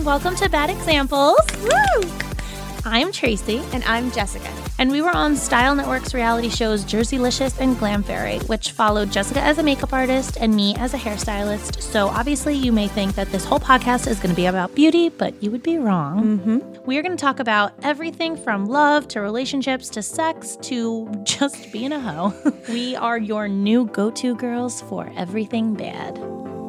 Welcome to Bad Examples. Woo! I'm Tracy. And I'm Jessica. And we were on Style Network's reality shows Jerseylicious and Glam Fairy, which followed Jessica as a makeup artist and me as a hairstylist. So obviously you may think that this whole podcast is going to be about beauty, but you would be wrong. Mm-hmm. We are going to talk about everything from love to relationships to sex to just being a hoe. We are your new go-to girls for everything bad.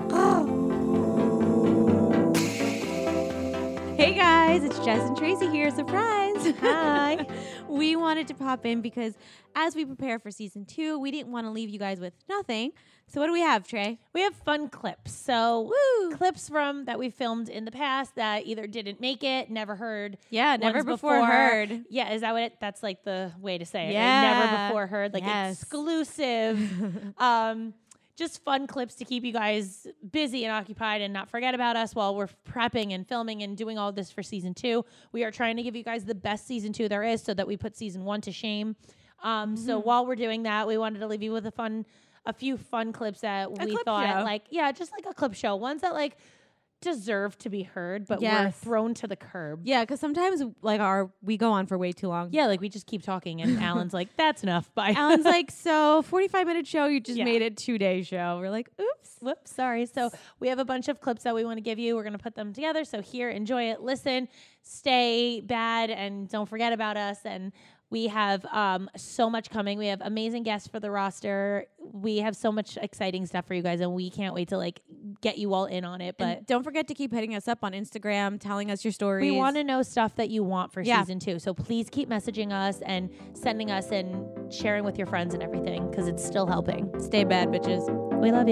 Hey guys, it's Jess and Tracy here. Surprise! Hi. We wanted to pop in because as we prepare for season 2, we didn't want to leave you guys with nothing. So what do we have, Trey? We have fun clips. So clips from that we filmed in the past that either didn't make it, never heard. Yeah, never before heard. Yeah, is that what that's like the way to say it? Yeah. Like never before heard, like exclusive. Just fun clips to keep you guys busy and occupied and not forget about us while we're prepping and filming and doing all this for season 2. We are trying to give you guys the best season 2 there is so that we put season 1 to shame. So while we're doing that, we wanted to leave you with a few fun clips that we thought just like a clip show. Ones that like deserve to be heard, but were thrown to the curb. Yeah, because sometimes we go on for way too long. Yeah, like we just keep talking and Alan's like, that's enough. Bye. Alan's like, so 45-minute show, you just made it 2-day show. We're like, oops. Whoops, sorry. So we have a bunch of clips that we want to give you. We're going to put them together. So here, enjoy it, listen, stay bad, and don't forget about us. And we have so much coming. We have amazing guests for the roster. We have so much exciting stuff for you guys, and we can't wait to like get you all in on it. But and don't forget to keep hitting us up on Instagram, telling us your stories. We want to know stuff that you want for season 2. So please keep messaging us and sending us and sharing with your friends and everything because it's still helping. Stay bad, bitches. We love you.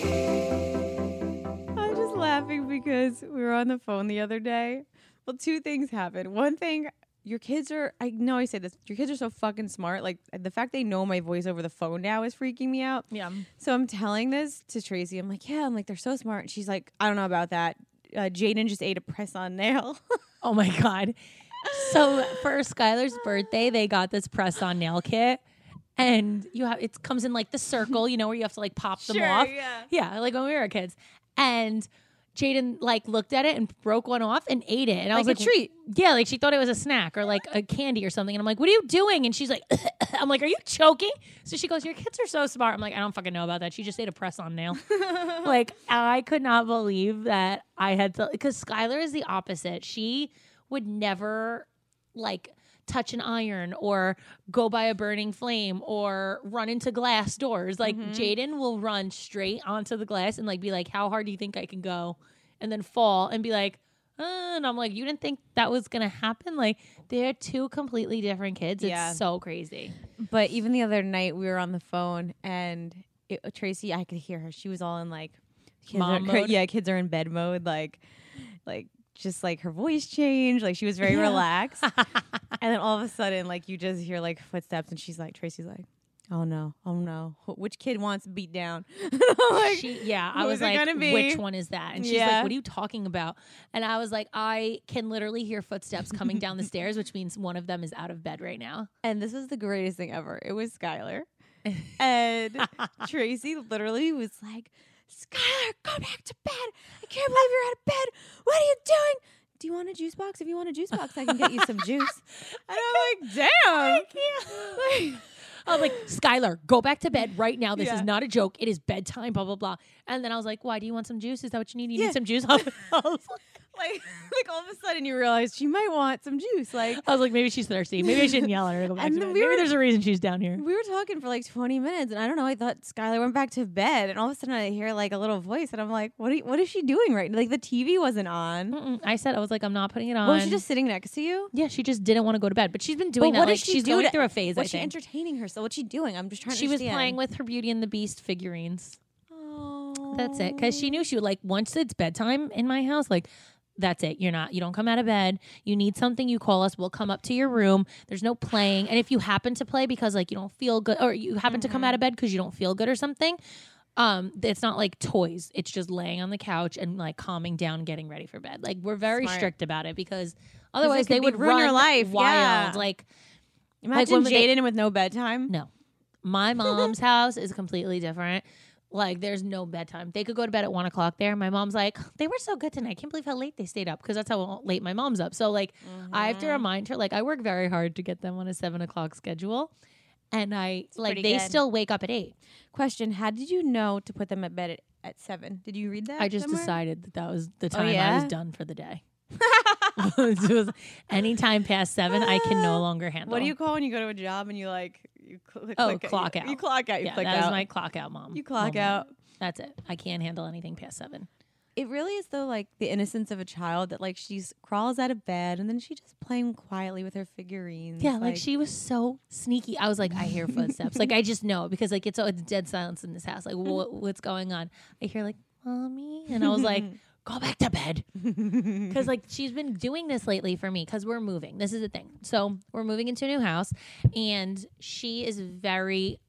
I'm just laughing because we were on the phone the other day. Well, 2 things happened. One thing, your kids are, I know I say this, your kids are so fucking smart. Like, the fact they know my voice over the phone now is freaking me out. Yeah. So I'm telling this to Tracy. I'm like, they're so smart. And she's like, I don't know about that. Jaden just ate a press-on nail. Oh, my God. So for Skylar's birthday, they got this press-on nail kit. And it comes in like the circle, where you have to like pop them off. Yeah, like when we were kids. And Jaden like looked at it and broke one off and ate it. And I was like, a treat. Yeah, like she thought it was a snack or like a candy or something. And I'm like, what are you doing? And she's like, I'm like, are you choking? So she goes, your kids are so smart. I'm like, I don't fucking know about that. She just ate a press-on nail. Like, I could not believe that I had to, because Skylar is the opposite. She would never like touch an iron or go by a burning flame or run into glass doors. Like Jaden will run straight onto the glass and like be like, how hard do you think I can go? And then fall and be like, and I'm like, you didn't think that was gonna happen? Like, they're 2 completely different kids. It's so crazy. But even the other night we were on the phone and Tracy, I could hear her. She was all in like mom mode? Kids are in bed mode, like just like her voice changed, like she was very relaxed. And then all of a sudden, like you just hear like footsteps, and Tracy's like, oh no, which kid wants beat down? Like, I was like, which one is that? And she's like, what are you talking about? And I was like, I can literally hear footsteps coming down the stairs, which means one of them is out of bed right now. And this was the greatest thing ever. It was Skylar, and Tracy literally was like, Skylar, go back to bed. I can't believe you're out of bed. What are you doing? Do you want a juice box? If you want a juice box, I can get you some juice. And I'm like, damn. I can't. I was like, Skylar, go back to bed right now. This is not a joke. It is bedtime, blah, blah, blah. And then I was like, why? Do you want some juice? Is that what you need? You need some juice? I was like all of a sudden you realize she might want some juice. Like, I was like, maybe she's thirsty. Maybe I shouldn't yell at her to go back to bed. Maybe there's a reason she's down here. We were talking for like 20 minutes, and I don't know, I thought Skylar went back to bed, and all of a sudden I hear like a little voice, and I'm like, what is she doing right now? Like, the TV wasn't on. I was like, I'm not putting it on. Was she just sitting next to you? Yeah, she just didn't want to go to bed. But she's been doing that. Like, she's going through a phase, I think. Was she entertaining herself? What's she doing? I'm just trying to understand. She was playing with her Beauty and the Beast figurines. Oh. That's it. Because she knew she would, like, once it's bedtime in my house, like, that's it. You don't come out of bed. You need something, you call us. We'll come up to your room. There's no playing. And if you happen to play because like you don't feel good, or you happen to come out of bed because you don't feel good or something, it's not like toys. It's just laying on the couch and like calming down, getting ready for bed. Like, we're very strict about it because otherwise they would ruin your life. Wild. Yeah. Like, imagine Jaden with no bedtime. No. My mom's house is completely different. Like, there's no bedtime. They could go to bed at 1 o'clock there. My mom's like, they were so good tonight. I can't believe how late they stayed up, because that's how late my mom's up. So, like, I have to remind her, like, I work very hard to get them on a 7 o'clock schedule. And they good. still wake up at 8. Question: how did you know to put them at bed at 7? Did you read that? I just somewhere? decided that was the time I yeah? was done for the day. It was any time past 7, I can no longer handle. What do you call when you go to a job and you clock out? out. You clock out. You Yeah, click that out. is my clock out, mom. You clock moment. out. That's it. I can't handle anything past 7. It really is though, like the innocence of a child that like she's crawls out of bed and then she just playing quietly with her figurines. Yeah, like she was so sneaky. I was like, I hear footsteps. Like, I just know, because like it's dead silence in this house. Like, what's going on? I hear like, mommy, and I was like, go back to bed, because like she's been doing this lately for me, because we're moving. This is the thing. So we're moving into a new house, and she is very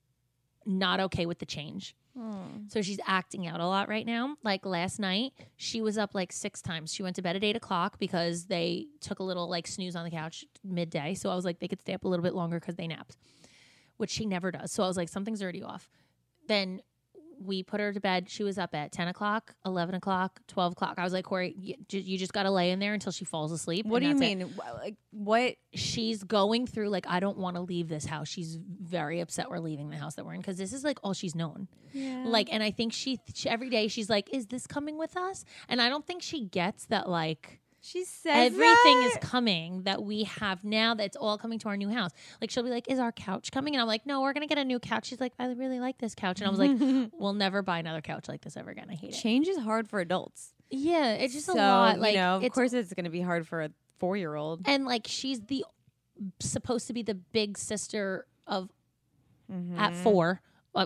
not okay with the change. So she's acting out a lot right now. Like last night, she was up like 6 times. She went to bed at 8 o'clock because they took a little like snooze on the couch midday. So I was like, they could stay up a little bit longer because they napped, which she never does. So I was like, something's already off. Then we put her to bed. She was up at 10 o'clock, 11 o'clock, 12 o'clock. I was like, Corey, you just got to lay in there until she falls asleep. What do you that's mean? Like what? She's going through, like, I don't want to leave this house. She's very upset we're leaving the house that we're in, because this is like all she's known. Yeah. Like, and I think she every day she's like, is this coming with us? And I don't think she gets that, like, She says everything that? is coming that we have now, that's all coming to our new house. Like, she'll be like, is our couch coming? And I'm like, no, we're going to get a new couch. She's like, I really like this couch. And I was like, we'll never buy another couch like this ever again. I hate it. Change is hard for adults. Yeah, it's just So, a lot. Like, you know, of it's, course it's going to be hard for a 4-year-old. and like, she's supposed to be the big sister of at 4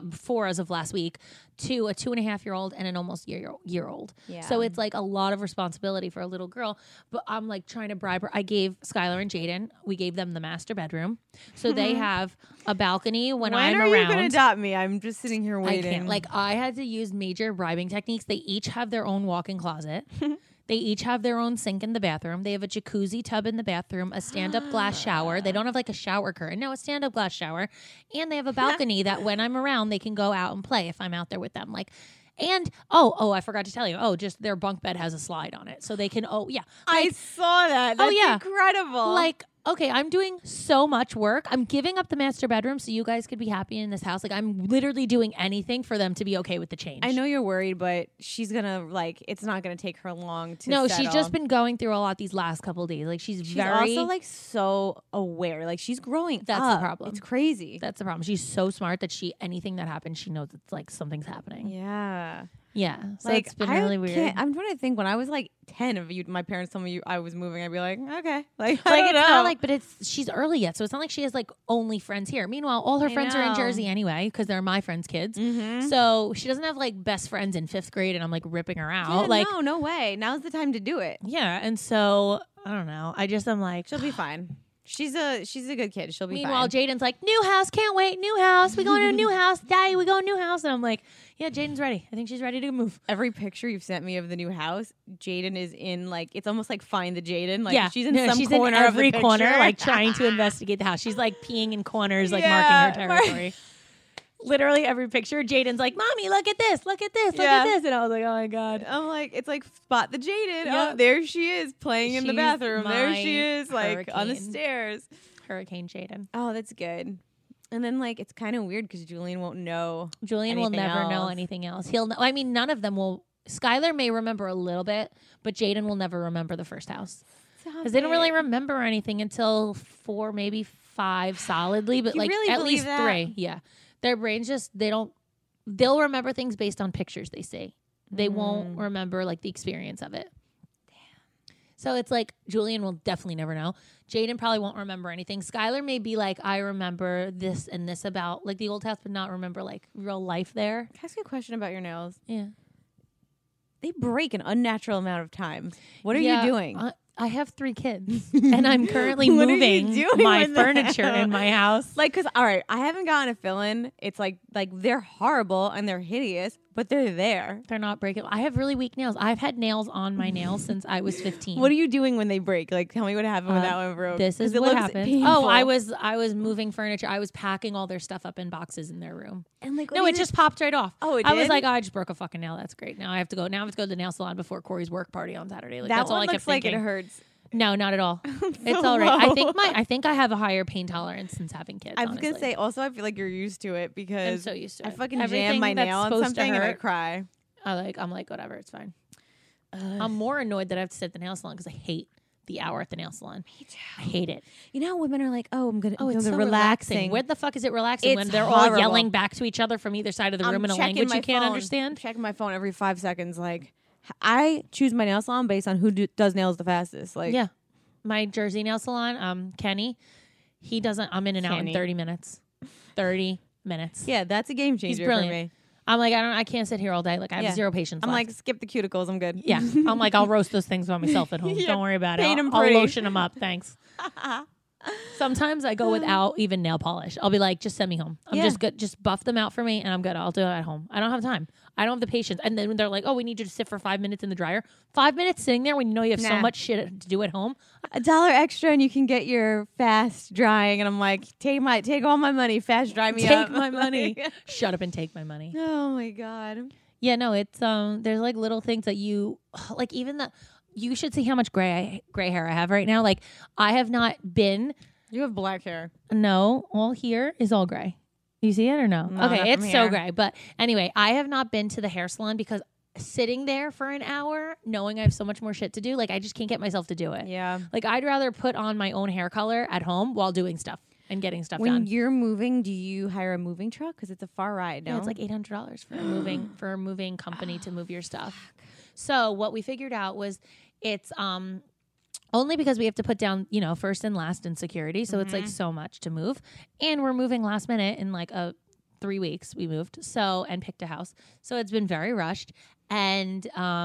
as of last week, to a 2.5-year-old and an almost year old. Yeah. So it's like a lot of responsibility for a little girl. But I'm like trying to bribe her. I gave Skylar and Jaden, we gave them the master bedroom, so they have a balcony when I'm are around. you going to adopt me? I'm just sitting here I waiting. can't. Like, I had to use major bribing techniques. They each have their own walk-in closet. They each have their own sink in the bathroom. They have a jacuzzi tub in the bathroom, a stand-up glass shower. They don't have like a shower curtain. No, a stand-up glass shower. And they have a balcony that when I'm around, they can go out and play if I'm out there with them. Like, and I forgot to tell you. Just their bunk bed has a slide on it. So they can, I saw that. That's incredible. Like, okay, I'm doing so much work. I'm giving up the master bedroom so you guys could be happy in this house. Like, I'm literally doing anything for them to be okay with the change. I know you're worried, but she's going to, like, it's not going to take her long to No, settle. she's just been going through a lot these last couple of days. Like, she's very... also, like, so aware. Like, she's growing That's up. the problem. It's crazy. That's the problem. She's so smart that anything that happens, she knows it's like something's happening. Yeah. Yeah. So Like, it's been really weird. I'm trying to think. When I was like 10, if my parents told me I was moving, I'd be like, okay. Like, I Like, don't it's know. not like, but she's early yet, so it's not like she has like only friends here. Meanwhile, all her I friends are in know. Jersey anyway, because they're my friends' kids. Mhm. So she doesn't have like best friends in 5th grade, and I'm like ripping her out. Yeah, like, no way. Now's the time to do it. yeah. And so I don't know. I'm like, She'll be fine. She's a good kid. She'll be meanwhile, fine. Jaden's like, new house, can't wait, new house. We going to a new house. Daddy, we go new house. And I'm like, yeah, Jaden's ready. I think she's ready to move. Every picture you've sent me of the new house, Jaden is in, like, it's almost like Find the Jaden. Like, Yeah, she's in no, some she's corner in of the every corner, picture. like trying to investigate the house. She's like peeing in corners, like Yeah, marking her territory. Literally every picture, Jaden's like, "Mommy, look at this, look at this, look Yeah. at this," and I was like, "Oh my god." I'm like, it's like Spot the Jaden. Yep. Oh, there she is playing in the She's bathroom. There my she is, like on the hurricane. stairs. Hurricane Jaden. Oh, that's good. And then like it's kind of weird because Julian won't know. Julian will Anything never know else? anything else. He'll know. I mean, none of them will. Skylar may remember a little bit, but Jaden will never remember the first house because they don't really remember anything until 4, maybe 5 solidly, but You like really at believe least that? 3. Yeah, their brains just they'll remember things based on pictures they see. They won't remember like the experience of it. So it's like Julian will definitely never know. Jaden probably won't remember anything. Skylar may be like, I remember this and this about like the old house, but not remember like real life there. Can I ask you a question about your nails? Yeah. They break an unnatural amount of times. What are Yeah, you doing? I have 3 kids and I'm currently What are you moving doing my with furniture them? in my house. Like, cause all right, I haven't gotten a fill-in. It's like like they're horrible and they're hideous, but they're there. They're not breaking. I have really weak nails. I've had nails on my nails since I was 15. What are you doing when they break? Like, tell me what happened when that one broke. This is 'Cause it what looks happened. painful. Oh, I was moving furniture. I was packing all their stuff up in boxes in their room. And like, No, it just popped right off. Oh, it I was did? like, oh, I just broke a fucking nail. That's great. Now I have to go. Now I have to go to the nail salon before Corey's work party on Saturday. Like, that that's all one I looks kept like thinking. it hurts. No, not at all. It's So all right. low. I think I have a higher pain tolerance since having kids. I was honestly. gonna say also I feel like you're used to it because I'm so used to it. I fucking Everything jam my that's nail on supposed to something and I hurt, cry. I'm like, whatever, it's fine. I'm more annoyed that I have to sit at the nail salon because I hate the hour at the nail salon. Me too. I hate it. You know how women are like, oh, I'm gonna Oh, go it's to so relaxing. Where the fuck is it relaxing It's when they're horrible. all yelling back to each other from either side of the room I'm in a checking language my you can't phone. understand? I'm checking my phone every 5 seconds. Like, I choose my nail salon based on who does nails the fastest. Like, Yeah. My Jersey nail salon, Kenny, he doesn't. I'm in and out in Kenny. 30 minutes. 30 minutes. yeah, that's a game changer for brilliant. me. I'm like, I can't sit here all day. Like, I have Yeah. zero patience. I'm left. like, skip the cuticles. I'm good. Yeah. I'm like, I'll roast those things by myself at home. Yeah, Don't worry about it. paint 'em I'll pretty. lotion them up. Thanks. Sometimes I go without even nail polish. I'll be like, just send me home. I'm Yeah. just good. Just buff them out for me and I'm good. I'll do it at home. I don't have time. I don't have the patience. And then when they're like, oh, we need you to sit for 5 minutes in the dryer. 5 minutes sitting there when you know you have so Nah. much shit to do at home. $1 extra and you can get your fast drying. And I'm like, take all my money, fast dry me up. Take my money. Shut up and take my money. Oh my God. Yeah, no, it's there's like little things that you like. Even you should see how much gray hair I have right now. Like, I have not been. You have black hair. No, all here is all gray. You see it or no? No, not Okay, it's from so here. gray. But anyway, I have not been to the hair salon because sitting there for an hour, knowing I have so much more shit to do, like I just can't get myself to do it. Yeah. Like, I'd rather put on my own hair color at home while doing stuff and getting stuff When done. you're moving, do you hire a moving truck? Because it's a far ride. No, Yeah, it's like $800 for a moving company to move your stuff. So what we figured out was it's only because we have to put down, first and last in security. So it's like so much to move. And we're moving last minute in like 3 weeks we moved. So, and picked a house. So it's been very rushed. And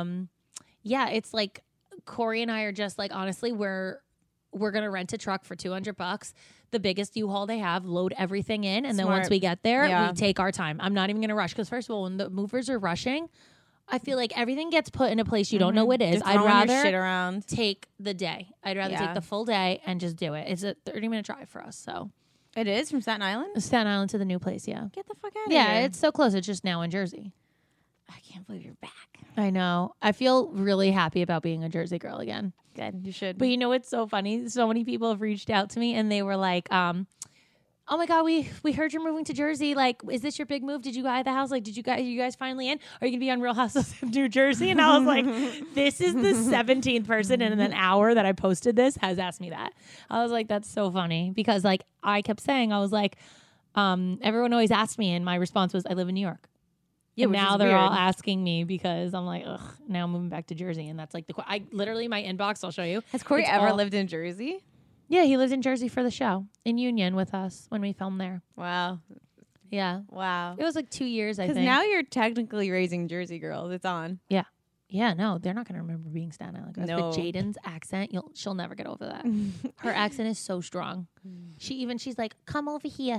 yeah, it's like Corey and I are just like, honestly, we're going to rent a truck for $200, the biggest U-Haul they have, load everything in. And then Smart. once we get there, Yeah. we take our time. I'm not even going to rush. Because first of all, when the movers are rushing, I feel like everything gets put in a place you don't know what it is. Just I'd throwing your rather shit around. take the day. I'd rather Yeah. take the full day and just do it. It's a 30-minute drive for us. So It is from Staten Island. Staten Island to the new place, yeah. Get the fuck out of Yeah, here. it's so close. It's just now in Jersey. I can't believe you're back. I know. I feel really happy about being a Jersey girl again. Good. You should. But you know what's so funny? So many people have reached out to me and they were like, oh my God, we heard you're moving to Jersey. Like, is this your big move? Did you buy the house? Like, you guys finally in? Are you gonna be on Real Housewives of New Jersey? And I was like, this is the 17th person in an hour that I posted this has asked me that. I was like, that's so funny because like I kept saying, I was like, everyone always asked me, and my response was, I live in New York. Yeah, And which now is they're all weird. asking me because I'm like, ugh, now I'm moving back to Jersey. And that's like I literally, my inbox, I'll show you. Has Corey It's ever all- lived in Jersey? Yeah, he lived in Jersey for the show in Union with us when we filmed there. Wow. Yeah. Wow. It was like 2 years, I Because think. now you're technically raising Jersey girls. It's on. Yeah, no, they're not going to remember being Staten Island girls. No. But Jaden's accent, she'll never get over that. Her accent is so strong. She's like, come over here.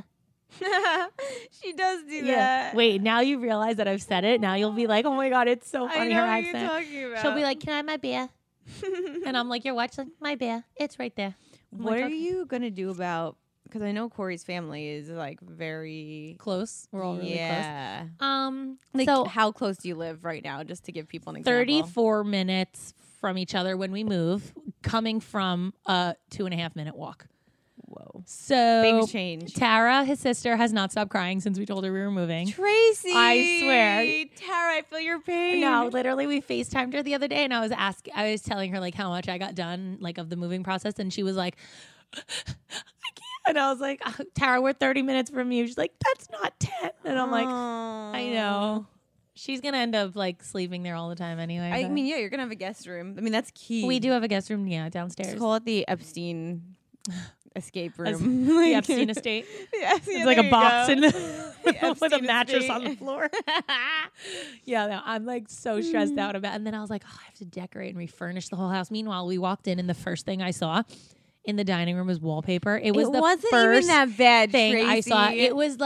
She does do that. Wait, now you realize that I've said it. Now you'll be like, oh my God, it's so I funny, know her what accent. you're talking about. She'll be like, can I have my beer? And I'm like, you're watching my beer. It's right there. I'm what like, are "Okay." you going to do about, because I know Corey's family is like very Close. We're all really yeah. close. Like, So how close do you live right now? Just to give people an example. 34 minutes from each other when we move, coming from a 2.5 minute walk. Whoa. So Big change. Tara, his sister, has not stopped crying since we told her we were moving. Tracy. I swear. Tara, I feel your pain. No, literally, we FaceTimed her the other day, and I was telling her like how much I got done, like of the moving process, and she was like, "I can't." And I was like, "Tara, we're 30 minutes from you." She's like, "That's not 10." And I'm like, "I know." She's gonna end up like sleeping there all the time anyway. I but- mean, yeah, you're going to have a guest room. I mean, that's key. we do have a guest room, yeah, downstairs. Let's call it the Epstein escape As- room. The Epstein estate. Yes, It's like a box in with a Epstein mattress estate. on the floor. Yeah, no, I'm like so stressed out about. And then I was like, oh, I have to decorate and refurnish the whole house. Meanwhile, we walked in, and the first thing I saw in the dining room was wallpaper. It was the wasn't first even that bad, thing I saw. Tracy. It was like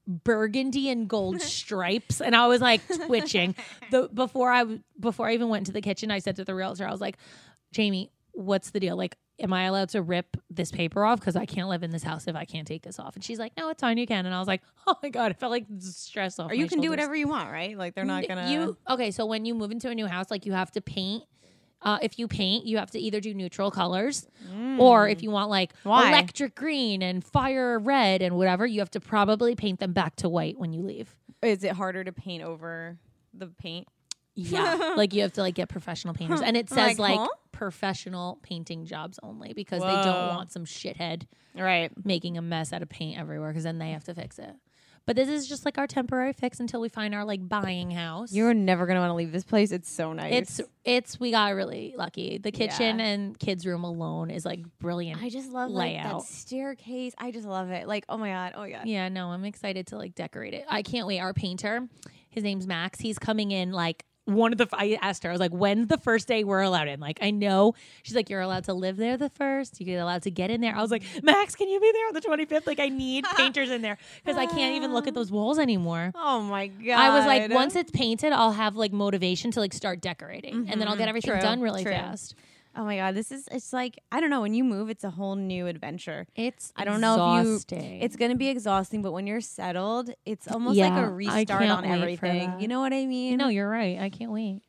burgundy and gold stripes, and I was like twitching. Before I even went into the kitchen, I said to the realtor, I was like, Jamie, what's the deal? Like, am I allowed to rip this paper off? Because I can't live in this house if I can't take this off. And she's like, no, it's fine, you can. And I was like, oh my God, I felt like stress off. Or you can do whatever you want, right? Like they're not gonna. Okay, so when you move into a new house, like you have to paint. If you paint, you have to either do neutral colors, or if you want like electric green and fire red and whatever, you have to probably paint them back to white when you leave. Is it harder to paint over the paint? Yeah, like you have to like get professional painters, and it says like professional painting jobs only because they don't want some shithead making a mess out of paint everywhere because then they have to fix it. But this is just like our temporary fix until we find our like buying house. You're never gonna want to leave this place. It's so nice. It's we got really lucky. The kitchen and kids' room alone is like brilliant. I just love like that staircase. I just love it. Like, oh my god. Yeah, no, I'm excited to like decorate it. I can't wait. Our painter, his name's Max. He's coming in like I asked her, I was like, when's the first day we're allowed in? Like, I know. She's like, you're allowed to live there the first. You're allowed to get in there. I was like, Max, can you be there on the 25th? Like, I need painters in there because I can't even look at those walls anymore. Oh my God. I was like, once it's painted, I'll have like motivation to like start decorating and then I'll get everything done really fast. Oh my God, it's like, I don't know, when you move, it's a whole new adventure. I don't know if it's going to be exhausting, but when you're settled, it's almost like a restart on everything. You know what I mean? No, you're right. I can't wait.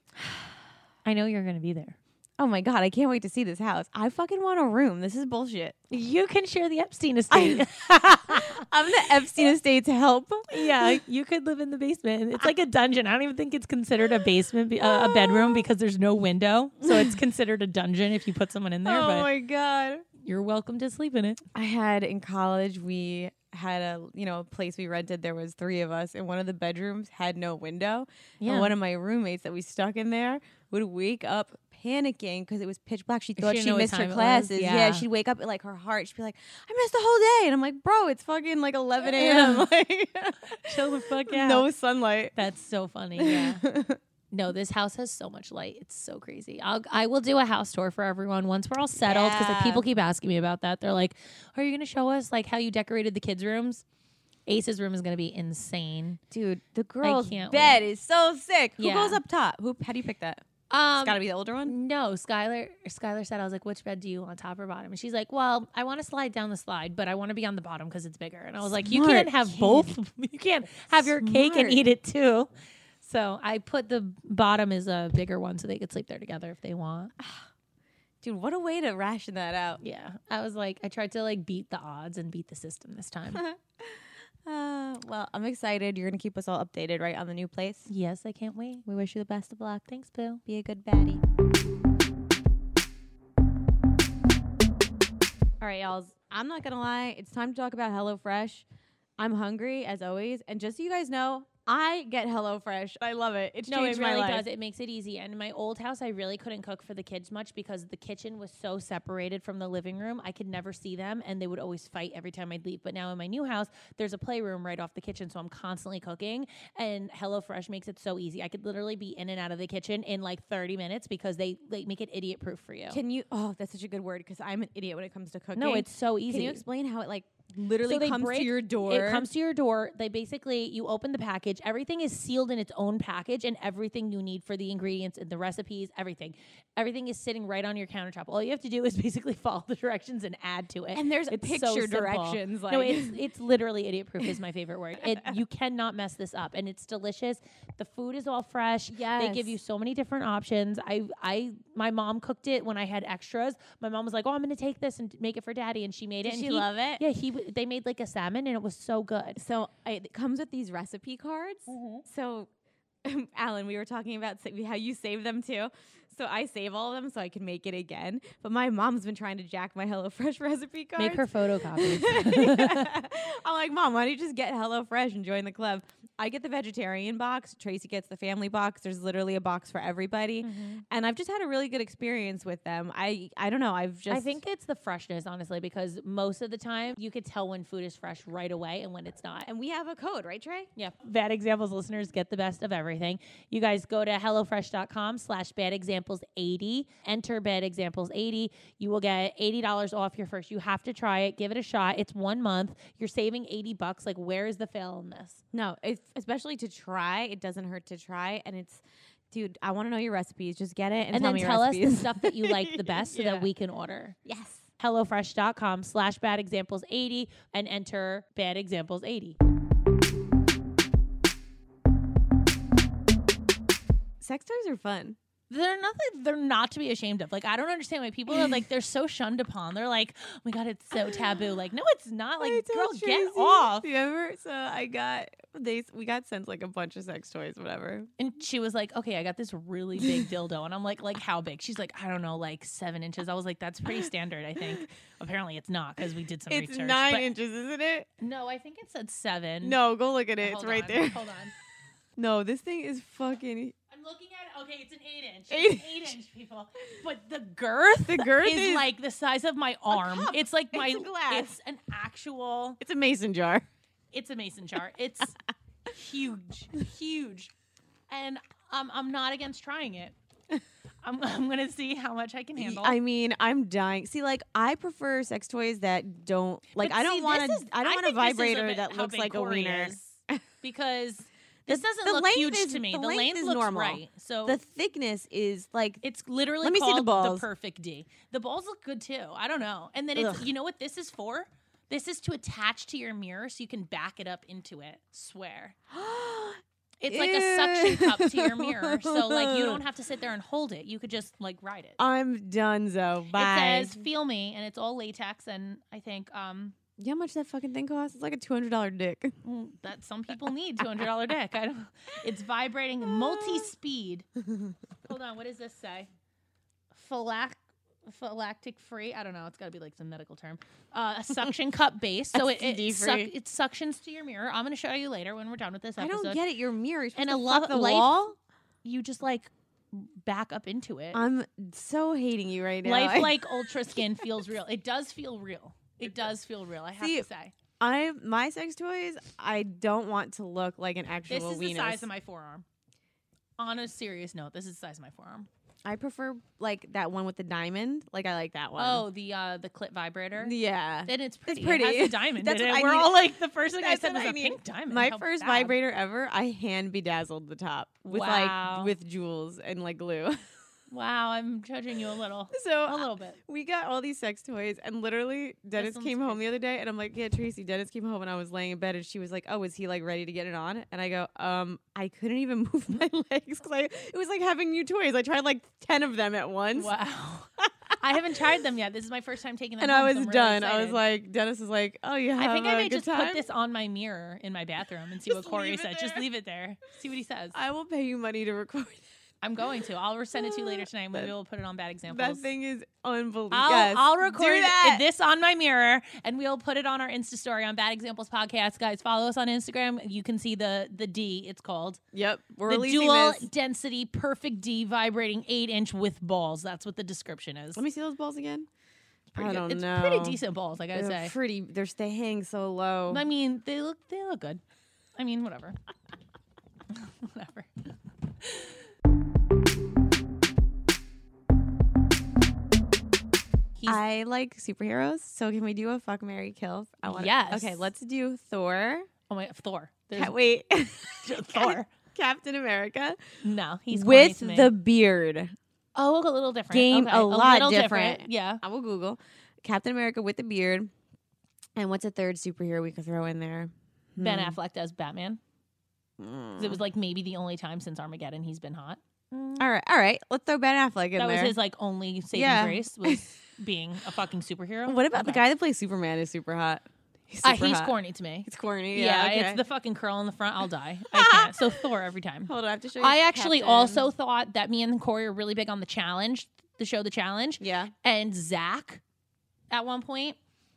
I know you're going to be there. Oh my God, I can't wait to see this house. I fucking want a room. This is bullshit. You can share the Epstein estate. I'm the Epstein estate to help. Yeah, you could live in the basement. It's like a dungeon. I don't even think it's considered a basement, a bedroom because there's no window. So it's considered a dungeon if you put someone in there. Oh my God. You're welcome to sleep in it. I had in college, we had a place we rented. There was 3 of us and one of the bedrooms had no window. Yeah. And one of my roommates that we stuck in there would wake up panicking because it was pitch black. She thought she missed her classes. Yeah, she'd wake up at like her heart. She'd be like, I missed the whole day. And I'm like, bro, it's fucking like 11 a.m. Like, chill the fuck out. No sunlight. That's so funny. Yeah. No, this house has so much light. It's so crazy. I will do a house tour for everyone once we're all settled because like, people keep asking me about that. They're like, are you going to show us like how you decorated the kids' rooms? Ace's room is going to be insane. Dude, the girl's bed is so sick. Who Yeah. goes up top? How do you pick that? It's got to be the older one? No, Skylar said, I was like, which bed do you want, top or bottom? And she's like, well, I want to slide down the slide, but I want to be on the bottom because it's bigger. And I was like, you can't have both. You can't have your cake and eat it too. So I put the bottom as a bigger one so they could sleep there together if they want. Dude, what a way to ration that out. Yeah. I was like, I tried to like beat the odds and beat the system this time. Well, I'm excited. You're going to keep us all updated, right, on the new place? Yes, I can't wait. We wish you the best of luck. Thanks, Boo. Be a good baddie. All right, y'all. I'm not going to lie. It's time to talk about HelloFresh. I'm hungry, as always. And just so you guys know, I get HelloFresh. I love it. It's changed my life. No, it really does. It makes it easy. And in my old house, I really couldn't cook for the kids much because the kitchen was so separated from the living room. I could never see them, and they would always fight every time I'd leave. But now in my new house, there's a playroom right off the kitchen, so I'm constantly cooking. And HelloFresh makes it so easy. I could literally be in and out of the kitchen in like 30 minutes because they like make it idiot-proof for you. Can you? Oh, that's such a good word because I'm an idiot when it comes to cooking. No, it's so easy. Can you explain how it like literally comes to your door? It comes to your door. They basically, you open the package. Everything is sealed in its own package, and everything you need for the ingredients and the recipes, everything is sitting right on your countertop. All you have to do is basically follow the directions and add to it. And there's picture directions. Like. No, it's literally idiot proof is my favorite word. You cannot mess this up, and it's delicious. The food is all fresh. Yes. They give you so many different options. My mom cooked it when I had extras. My mom was like, "Oh, I'm going to take this and make it for Daddy," and she made it. Did she love it? Yeah, they made like a salmon, and it was so good. So it comes with these recipe cards. Mm-hmm. So, Alan, we were talking about how you save them too. So I save all of them so I can make it again. But my mom's been trying to jack my HelloFresh recipe cards. Make her photocopies. I'm like, Mom, why don't you just get HelloFresh and join the club? I get the vegetarian box. Tracy gets the family box. There's literally a box for everybody. And I've just had a really good experience with them. I don't know. I think it's the freshness, honestly, because most of the time you could tell when food is fresh right away and when it's not. And we have a code, right, Trey? Yeah. Bad Examples listeners get the best of everything. You guys go to HelloFresh.com/badexamples80. Enter badexamples80. You will get $80 off your first. You have to try it. Give it a shot. It's 1 month. You're saving $80. Like, where is the fail in this? No, especially to try. It doesn't hurt to try. And it's, dude, I want to know your recipes. Just get it and tell then me your tell us recipes. the stuff that you like the best so that we can order. Yes. HelloFresh.com/badexamples80 and enter badexamples80. Sex toys are fun. They're not to be ashamed of. Like, I don't understand why people are like, they're so shunned upon. They're like, oh my God, it's so taboo. Like, no, it's not. Like, girl, get off. Remember? So we got sent like a bunch of sex toys, whatever. And she was like, okay, I got this really big dildo. And I'm like how big? She's like, I don't know, like 7 inches. I was like, that's pretty standard, I think. Apparently it's not, because we did some research. It's 9 inches, isn't it? No, I think it said 7. No, go look at it. It's right there. Hold on. No, this thing is fucking... I'm looking at it. Okay, it's an 8-inch. 8-inch, people. But the girth is like the size of my arm. It's like my glass. It's an actual... It's a mason jar. It's a mason jar. It's huge. And I'm not against trying it. I'm going to see how much I can handle. I mean, I'm dying. See, like, I prefer sex toys that don't... Like, I don't want a vibrator that looks like a wiener. Because... This doesn't look huge to me. The length looks normal. Right. So the thickness is like... It's literally called the perfect D. The balls look good too. I don't know. And then it's... You know what this is for? This is to attach to your mirror so you can back it up into it. Swear. It's like a suction cup to your mirror. So like you don't have to sit there and hold it. You could just like ride it. I'm donezo. Bye. It says feel me, and it's all latex, and I think... You know how much that fucking thing costs? It's like a $200 dick. That some people need $200 dick. It's vibrating multi-speed. Hold on, what does this say? Phylactic free. I don't know. It's got to be like some medical term. A suction cup base, so it suctions to your mirror. I'm going to show you later when we're done with this episode. I don't get it. Your mirror is and the wall. You just like back up into it. I'm so hating you right now. Life like Ultra Skin feels real. It does feel real. It does feel real, I have to say. My sex toys, I don't want to look like an actual This is weenus. the size of my forearm. On a serious note, this is the size of my forearm. I prefer like that one with the diamond. Like I like that one. Oh, the clit vibrator. Yeah, then it's pretty. It's pretty. It has a diamond. That's in it. what I We're need. all like, the first thing I That's said what was I a need. pink diamond. My How first bad. vibrator ever, I hand bedazzled the top with with jewels and like glue. Wow, I'm judging you a little. So a little bit. We got all these sex toys, and literally Dennis came home the other day, and I'm like, yeah, Tracy, Dennis came home, and I was laying in bed, and she was like, oh, is he like ready to get it on? And I go, I couldn't even move my legs because it was like having new toys. I tried like 10 of them at once. Wow. I haven't tried them yet. This is my first time taking them. And home, I was so I'm really done. excited. I was like, Dennis is like, oh, you have I think I may good just time? put this on my mirror in my bathroom and see what Corey says. Just leave it there. See what he says. I will pay you money to record it. I'm going to. I'll send it to you later tonight. Maybe we'll put it on Bad Examples. That thing is unbelievable. I'll record this on my mirror, and we'll put it on our Insta story on Bad Examples Podcast. Guys, follow us on Instagram. You can see the D, it's called. Yep. We're the releasing dual this. density perfect D vibrating 8-inch with balls. That's what the description is. Let me see those balls again. I don't know. It's pretty decent balls, I gotta say. Pretty. They hang so low. I mean, they look good. I mean, whatever. Whatever. I like superheroes, so can we do a fuck, marry, kill? Yes. Okay, let's do Thor. Oh my, Thor. Wait. Thor. Captain America. No, he's with corny to me. the beard. Oh, a little different. Game okay. a lot different. different. Yeah. I will Google Captain America with the beard. And what's a third superhero we could throw in there? Ben Affleck does Batman. It was like maybe the only time since Armageddon he's been hot. All right. Let's throw Ben Affleck in there. That was his like only saving grace was being a fucking superhero. What about the guy that plays Superman is super hot? He's hot. Corny to me. It's corny. Yeah, okay. It's the fucking curl in the front. I'll die. I can't. So Thor every time. Hold on, I have to show you. I actually Captain. also thought that me and Corey are really big on the challenge, the show The Challenge. Yeah. And Zach, at one point,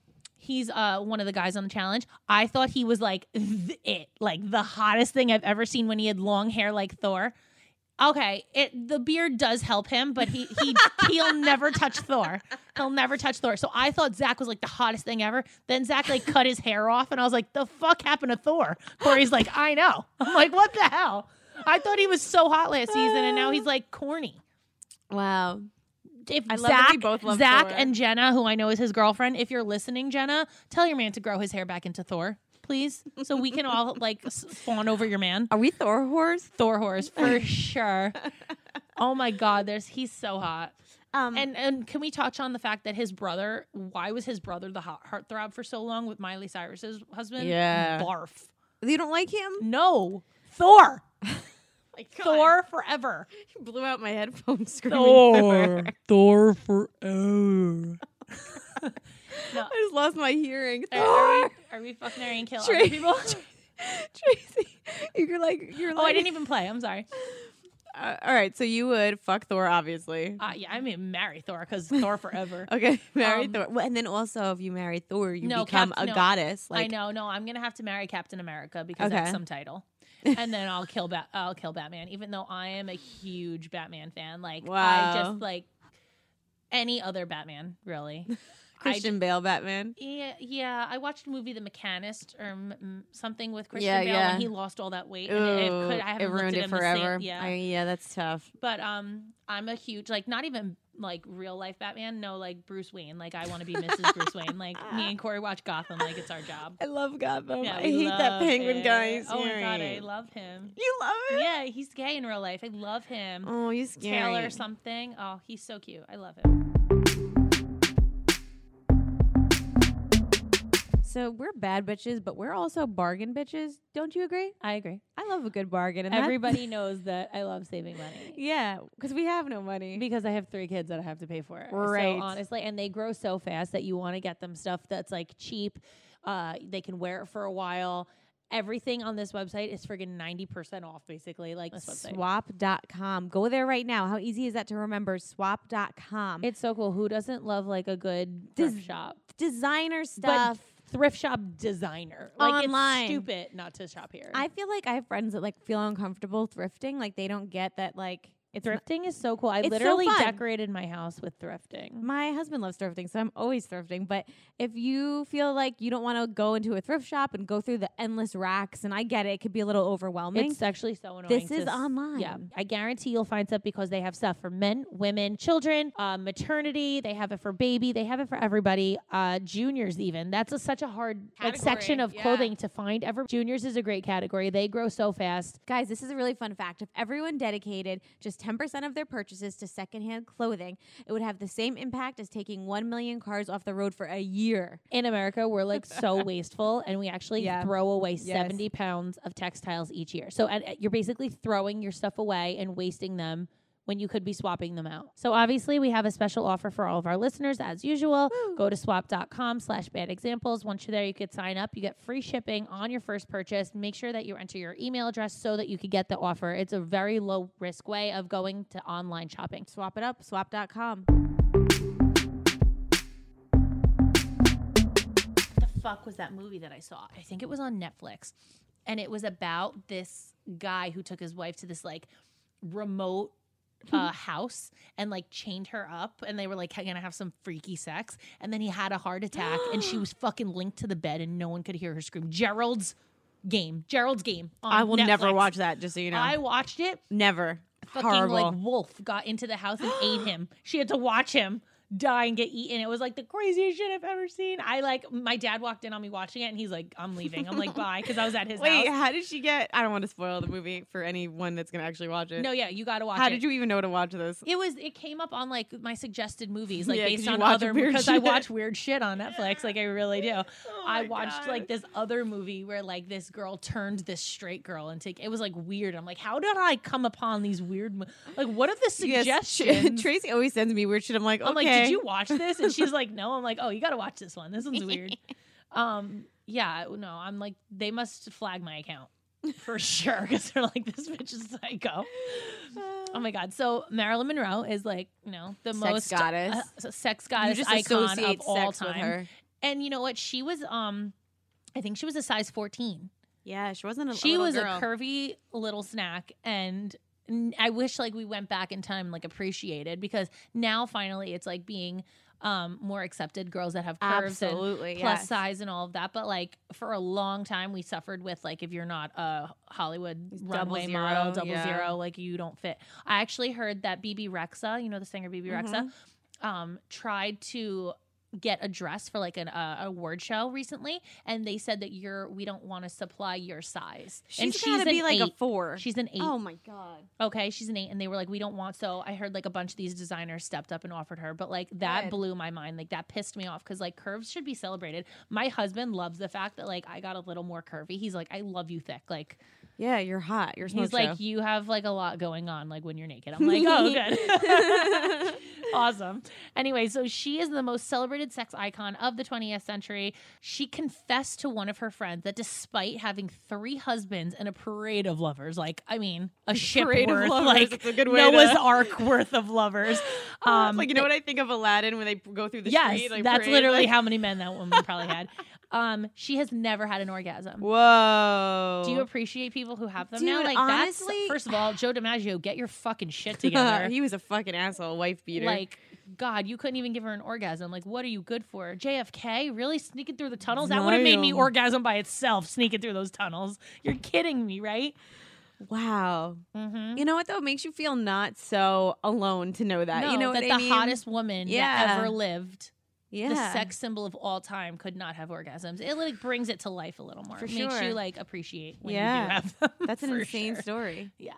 He's one of the guys on the challenge. I thought he was like the hottest thing I've ever seen when he had long hair like Thor. Okay, the beard does help him, but he'll never touch Thor. He'll never touch Thor. So I thought Zach was like the hottest thing ever. Then Zach like cut his hair off, and I was like, "The fuck happened to Thor?" Corey's like, "I know." I'm like, "What the hell?" I thought he was so hot last season, and now he's like corny. Wow. If I love that we both love Zach Thor. and Jenna, who I know is his girlfriend, if you're listening, Jenna, tell your man to grow his hair back into Thor, please, so we can all like fawn over your man. Are we Thor whores? Thor horse for sure. Oh my God, he's so hot. And can we touch on the fact that his brother? Why was his brother the heartthrob for so long with Miley Cyrus's husband? Yeah. Barf. You don't like him? No, Thor. Like Thor forever. He blew out my headphones screaming Thor forever. No. I just lost my hearing. Are we fucking Arian kill other people? Tracy, you're like. Oh, I didn't even play. I'm sorry. All right, so you would fuck Thor, obviously. Yeah, I mean marry Thor because Thor forever. Okay, marry Thor. Well, and then also, if you marry Thor, you become a goddess. I know. No, I'm gonna have to marry Captain America because that's some title. And then I'll kill Batman, even though I am a huge Batman fan. Like, wow. I just like any other Batman, really. Christian Bale Batman. Yeah. I watched a movie, The Mechanist, or something with Christian Bale when he lost all that weight. And it ruined it forever. Yeah, that's tough. But I'm a huge not even like real life Batman. No, like Bruce Wayne. Like I want to be Mrs. Bruce Wayne. Like me and Corey watch Gotham. Like it's our job. I love Gotham. Yeah, I hate that penguin guy. Oh my God, I love him. You love him? Yeah, he's gay in real life. I love him. Oh, he's scary. Taylor something. Oh, he's so cute. I love him. So we're bad bitches, but we're also bargain bitches. Don't you agree? I agree. I love a good bargain. And everybody knows that I love saving money. Yeah, because we have no money. Because I have 3 kids that I have to pay for. Right. So honestly, and they grow so fast that you want to get them stuff that's like cheap. They can wear it for a while. Everything on this website is friggin' 90% off, basically. Like this website. Swap.com. Go there right now. How easy is that to remember? Swap.com. It's so cool. Who doesn't love like a good thrift shop? Designer stuff. But thrift shop designer. Like online. It's stupid not to shop here. I feel like I have friends that like feel uncomfortable thrifting. Like they don't get that like thrifting is so cool. I it's literally so fun. decorated my house with thrifting. My husband loves thrifting, so I'm always thrifting. But if you feel like you don't want to go into a thrift shop and go through the endless racks, and I get it, it could be a little overwhelming. It's actually so annoying. This is online. Yeah, I guarantee you'll find stuff because they have stuff for men, women, children, maternity. They have it for baby. They have it for everybody. Juniors even. That's such a hard section of clothing to find ever. Juniors is a great category. They grow so fast. Guys, this is a really fun fact. If everyone dedicated just 10% of their purchases to secondhand clothing, it would have the same impact as taking 1 million cars off the road for a year. In America, we're like so wasteful, and we actually throw away 70 pounds of textiles each year. So you're basically throwing your stuff away and wasting them when you could be swapping them out. So obviously we have a special offer for all of our listeners as usual. Woo. Go to swap.com/badexamples. Once you're there, you could sign up. You get free shipping on your first purchase. Make sure that you enter your email address so that you could get the offer. It's a very low risk way of going to online shopping. Swap it up, swap.com. The fuck was that movie that I saw? I think it was on Netflix. And it was about this guy who took his wife to this like remote house and like chained her up, and they were like gonna have some freaky sex, and then he had a heart attack and she was fucking linked to the bed and no one could hear her scream. Gerald's Game on I will Netflix. Never watch that, just so you know. I watched it. Never. Fucking horrible. like wolf got into the house and ate him. She had to watch him die and get eaten. It was like the craziest shit I've ever seen. My dad walked in on me watching it and he's like, I'm leaving. I'm like, bye, because I was at his house. Wait, how did she get? I don't want to spoil the movie for anyone that's gonna actually watch it. No, yeah, you got to watch it. How did you even know to watch this? It came up on like my suggested movies, like Yeah, based on watch other, weird because shit. I watch weird shit on Netflix. Like I really do. Oh I my watched God. like this other movie where like this girl turned this straight girl and it was like weird. I'm like, how did I come upon these weird, like what are the suggestions? Tracy always sends me weird shit. I'm like, okay. I'm like, did you watch this? And she's like, no. I'm like, oh, you got to watch this one. This one's weird. Yeah, no, I'm like, they must flag my account for sure because they're like, this bitch is psycho. Oh my God. So Marilyn Monroe is like, the Sex most goddess. sex goddess You just icon associate of all sex with time. her. And you know what? She was I think she was a size 14. Yeah, she wasn't a She little was girl. a curvy little snack, and I wish like we went back in time, like appreciated, because now finally it's like being more accepted, girls that have curves Absolutely, and plus yes. size and all of that. But like for a long time we suffered with like, if you're not a Hollywood runway zero, model, double yeah. zero, like you don't fit. I actually heard that BB Rexa, you know the singer BB Rexa, tried to get a dress for like an award show recently, and they said that we don't want to supply your size. And She's gotta be an like 8. a 4. She's an 8. Oh my god. Okay, she's an 8, and they were like, we don't want. So I heard like a bunch of these designers stepped up and offered her, but like that Good. blew my mind. Like that pissed me off because like curves should be celebrated. My husband loves the fact that like I got a little more curvy. He's like, I love you thick. Like Yeah, you're hot. You're he's smoke like, show. you have like a lot going on like when you're naked. I'm like, oh, good. Awesome. Anyway, so she is the most celebrated sex icon of the 20th century. She confessed to one of her friends that despite having 3 husbands and a parade of lovers, like, I mean, a ship Parade of worth, lovers, like that's a good way Noah's to- Ark worth of lovers. Like, you know what I think of Aladdin when they go through the Yes, street? Like, that's parade, literally like- how many men that woman probably had. She has never had an orgasm. Whoa. Do you appreciate people who have them Dude, now? Like, honestly- that's, first of all, Joe DiMaggio, get your fucking shit together. He was a fucking asshole, wife beater. Like, God, you couldn't even give her an orgasm. Like, what are you good for? JFK? Really? Sneaking through the tunnels? That would have made me Damn. orgasm by itself, sneaking through those tunnels. You're kidding me, right? wow. Mm-hmm. You know what though? It makes you feel not so alone to know that. No, you know that what I the mean? hottest woman that Yeah. ever lived, Yeah. the sex symbol of all time, could not have orgasms. It like brings it to life a little more. For It makes sure. you like appreciate when you Yeah. do have them. That's an for insane sure. story. Yeah.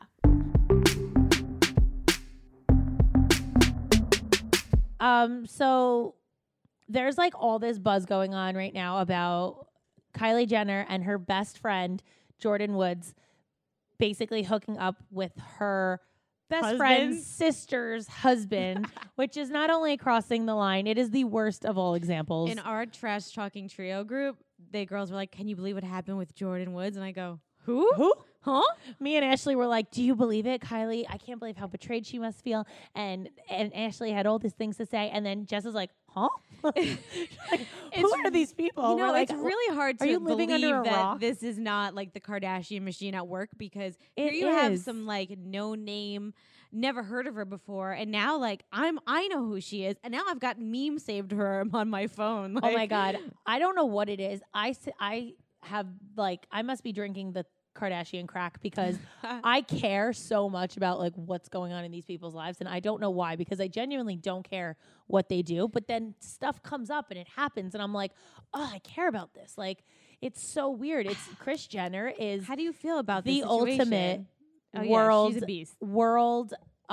So there's like all this buzz going on right now about Kylie Jenner and her best friend Jordan Woods basically hooking up with her best Husband? friend's sister's husband, which is not only crossing the line, it is the worst of all examples. In our trash talking trio group, the girls were like, "Can you believe what happened with Jordan Woods?" And I go, "Who? Who? Huh?" Me and Ashley were like, "Do you believe it, Kylie? I can't believe how betrayed she must feel." And Ashley had all these things to say, and then Jess was like, "Huh? Like, who are these people?" You know, We're like, it's really hard are to you living believe under a that rock? this is not like the Kardashian machine at work, because here It you have is. some like no name, never heard of her before, and now like I know who she is, and now I've got memes saved of her on my phone. Oh my like- God. I don't know what it is. I have like, I must be drinking the Kardashian crack because I care so much about like what's going on in these people's lives, and I don't know why, because I genuinely don't care what they do, but then stuff comes up and it happens and I'm like, oh, I care about this. Like, it's so weird. It's Kris Jenner is How do you feel about the this ultimate situation? Oh, yeah, world she's a beast. world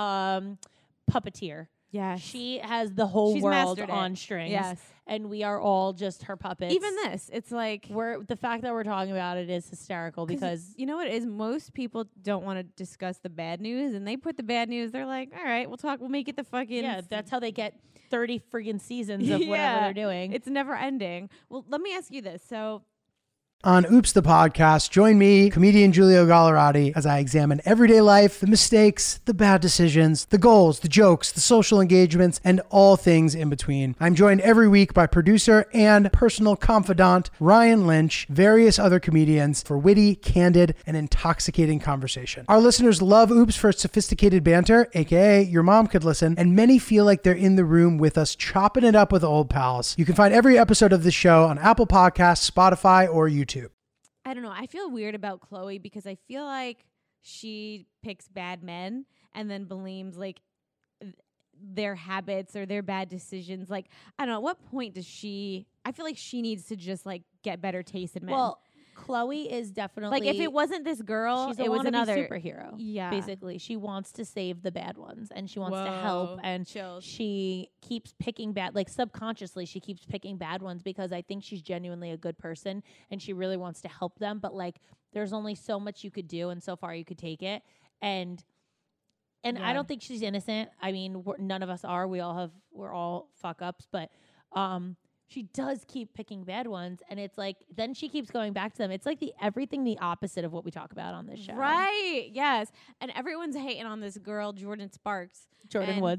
puppeteer. Yes. She has the whole She's world mastered it. on strings. Yes. And we are all just her puppets. Even this, it's like The fact that we're talking about it is hysterical because you know what it is, most people don't want to discuss the bad news, and they put the bad news. They're like, all right, we'll make it the fucking yeah, that's how they get 30 friggin' seasons of whatever Yeah. they're doing. It's never ending. Well, let me ask you this. So On Oops the Podcast, join me, comedian Giulio Gallerati, as I examine everyday life, the mistakes, the bad decisions, the goals, the jokes, the social engagements, and all things in between. I'm joined every week by producer and personal confidant Ryan Lynch, various other comedians for witty, candid, and intoxicating conversation. Our listeners love Oops for its sophisticated banter, aka your mom could listen, and many feel like they're in the room with us chopping it up with old pals. You can find every episode of this show on Apple Podcasts, Spotify, or YouTube. I don't know. I feel weird about Chloe because I feel like she picks bad men and then blames like their habits or their bad decisions. Like, I don't know. At what point does I feel like she needs to just like get better taste in men. well, Chloe is definitely like if it wasn't this girl, she's a it was wannabe another superhero. Yeah. Basically, she wants to save the bad ones and she wants to Whoa. help, and Chills. she keeps picking bad, like subconsciously she keeps picking bad ones because I think she's genuinely a good person and she really wants to help them, but like there's only so much you could do and so far you could take it, and I Yeah. don't think she's innocent. I mean, none of us are. We're all fuck ups, but she does keep picking bad ones, and it's like then she keeps going back to them. It's like everything the opposite of what we talk about on this show. Right. Yes. And everyone's hating on this girl, Jordan Sparks. Jordan And- Woods.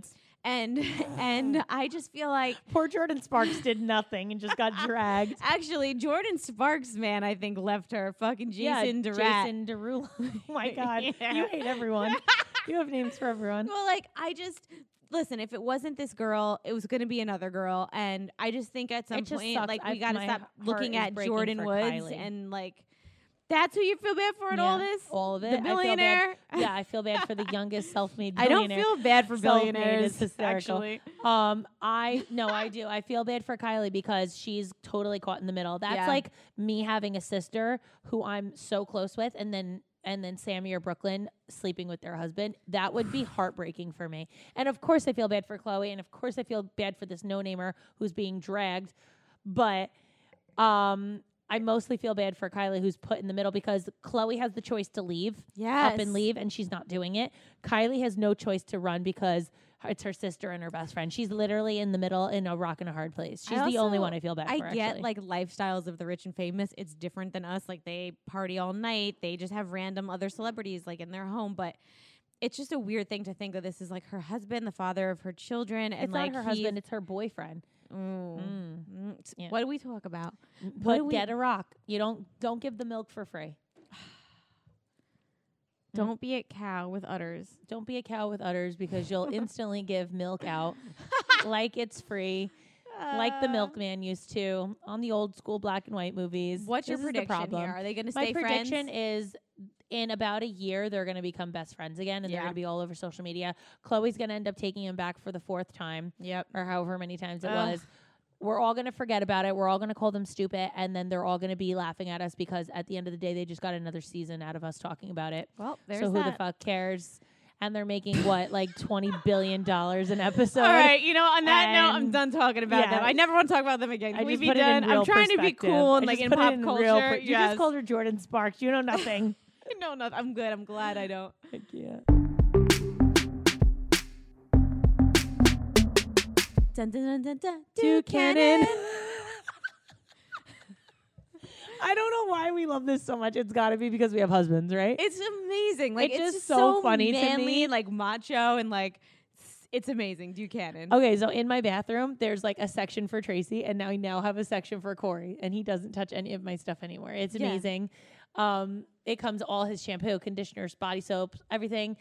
And I just feel like Poor Jordan Sparks did nothing and just got dragged. actually Jordan Sparks, man, I think left her. Fucking Jason Derulo. Jason Derulo. Oh my God. Yeah. You hate everyone. You have names for everyone. Well, like listen, if it wasn't this girl, it was going to be another girl. And I just think at some It just point, sucks. like, we got to My stop heart looking is at breaking Jordan for Woods Kylie. and, like, that's who you feel bad for in all this? All of it. The billionaire? I feel bad for the youngest self-made I billionaire. don't feel bad for Self-made billionaires, is hysterical. actually. I do. I feel bad for Kylie because she's totally caught in the middle. That's Yeah. like me having a sister who I'm so close with, and then Sammy or Brooklyn sleeping with their husband. That would be heartbreaking for me. And of course I feel bad for Chloe, and of course I feel bad for this no-namer who's being dragged. But I mostly feel bad for Kylie, who's put in the middle, because Chloe has the choice to leave, up and leave, and she's not doing it. Kylie has no choice to run because it's her sister and her best friend. She's literally in the middle in a rock and a hard place. She's the only one I feel bad for. I get actually. like lifestyles of the rich and famous. It's different than us. Like they party all night. They just have random other celebrities like in their home. But it's just a weird thing to think that this is like her husband, the father of her children, and it's like not her husband, it's her boyfriend. Yeah. What do we talk about? Get a rock. You don't give the milk for free. Don't be a cow with udders. Don't be a cow with udders, because you'll instantly give milk out like it's free. Like the milkman used to on the old school black and white movies. What's your This is the prediction problem. here? Are they going to My stay friends? prediction is in about a year, they're going to become best friends again, and they're Yeah. going to be all over social media. Chloe's going to end up taking him back for the 4th time, Yep. or however many times it Ugh. was. We're all going to forget about it. We're all going to call them stupid, and then they're all going to be laughing at us because at the end of the day, they just got another season out of us talking about it. Well, there's So who that. the fuck cares? And they're making what, like $20 billion an episode? All right, you know, on that note, I'm And- done talking about yeah. them. I never want to talk about them again. I Can we just be put it in done? real I'm trying to be perspective. cool and I like just in put it pop in culture. real per- You Yes. just called her Jordan Sparks. You know nothing. No, no, I'm good. I'm glad I don't. I can't. Dun, dun, dun, dun, dun. Duke Cannon. I don't know why we love this so much. It's got to be because we have husbands, right? It's amazing. Like It's it's just just so funny to manly, me. like macho, and like it's amazing. Duke Cannon. Okay, so in my bathroom, there's like a section for Tracy, and I now have a section for Corey, and he doesn't touch any of my stuff anymore. It's Yeah. amazing. It comes all his shampoo, conditioners, body soaps, everything.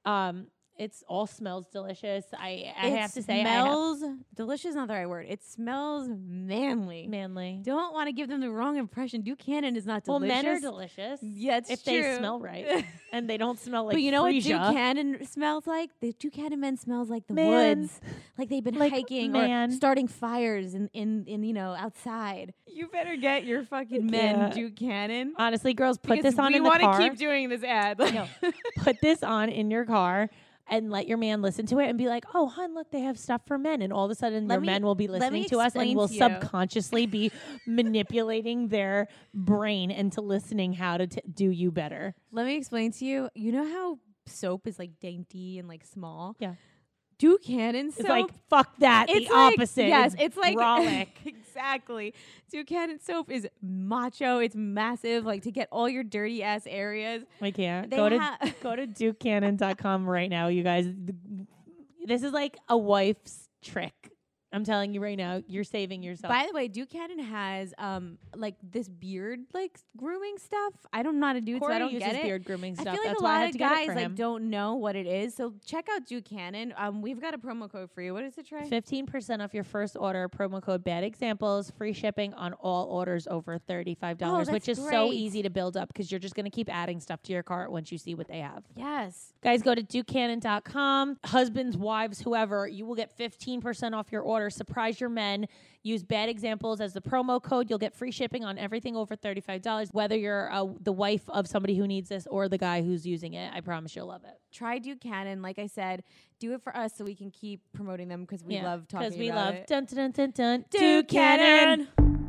It's all smells delicious. I have to say, smells delicious. Is not the right word. It smells manly. manly. Don't want to give them the wrong impression. Duke Cannon is not Well, delicious. men are delicious. Yeah, it's if true. they smell right, and they don't smell like. But you know what Duke freesia. Cannon smells like? The Duke Cannon men smells like the Man. woods, like they've been Like, hiking man. or starting fires in outside. You better get your fucking men Yeah. Duke Cannon. Honestly, girls, put Because this on we in the want car. to keep doing this ad. No. Put this on in your car and let your man listen to it and be like, "Oh, hun, look, they have stuff for men." And all of a sudden, Let your me- men will be let me listening to us and explain will to you. subconsciously be manipulating their brain into listening how to do you better. Let me explain to you. You know how soap is like dainty and like small? Yeah. Duke Cannon soap. It's like, fuck that. It's the like- opposite. Yes, it's like brolic. exactly. Duke Cannon soap is macho. It's massive. Like to get all your dirty ass areas. I can't. They Go to ha- DukeCannon.com right now, you guys. This is like a wife's trick. I'm telling you right now, you're saving yourself. By the way, Duke Cannon has like this beard like grooming stuff. I don't know how to do it, so Corey I don't uses get it. beard grooming stuff. I feel like That's a why I lot had of to get it guys for like him. don't know what it is. So check out Duke Cannon. We've got a promo code for you. What is it, Trey? 15% off your first order. Promo code Bad Examples. Free shipping on all orders over $35, which that's is so great. easy to build up because you're just going to keep adding stuff to your cart once you see what they have. Yes. Guys, go to DukeCannon.com. Husbands, wives, whoever, you will get 15% off your order. Surprise your men. Use Bad Examples as the promo code. You'll get free shipping on everything over $35, whether you're the wife of somebody who needs this or the guy who's using it. I promise you'll love it. Try Duke Cannon. Like I said, do it for us so we can keep promoting them because we love talking Because we about love it. dun, dun, dun, dun, dun, Duke Cannon.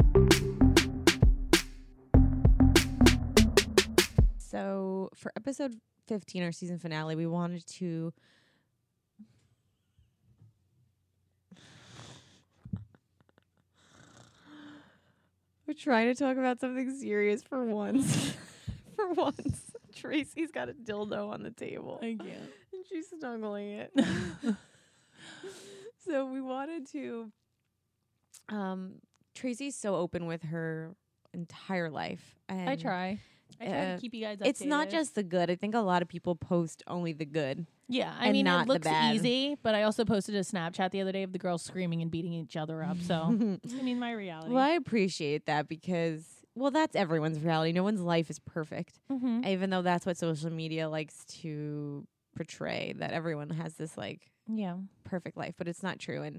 So for episode 15, our season finale, we wanted to we're trying to talk about something serious for once. For once. Tracy's got a dildo on the table. I can't. And she's snuggling it. So we wanted to. Tracy's so open with her entire life. And I try to keep you guys updated. It's not just the good. I think a lot of people post only the good. Yeah, I and mean, not it the looks bad. easy, but I also posted a Snapchat the other day of the girls screaming and beating each other up. So, I mean, my reality. Well, I appreciate that because, well, that's everyone's reality. No one's life is perfect, even though that's what social media likes to portray, that everyone has this like Yeah. perfect life, but it's not true. And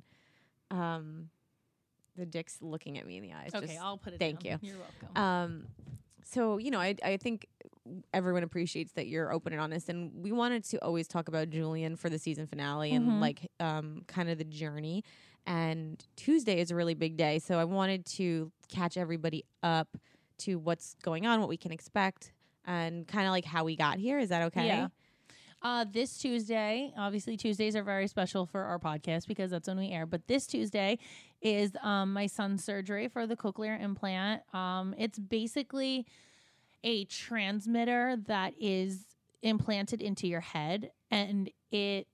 the dick's looking at me in the eyes. Okay, Just, I'll put it thank down. you. You're welcome. So, you know, I think everyone appreciates that you're open and honest. And we wanted to always talk about Julian for the season finale and like kind of the journey. And Tuesday is a really big day. So I wanted to catch everybody up to what's going on, what we can expect, and kind of like how we got here. Is that okay? Yeah. This Tuesday, obviously Tuesdays are very special for our podcast because that's when we air. But this Tuesday is my son's surgery for the cochlear implant. It's basically a transmitter that is implanted into your head, and it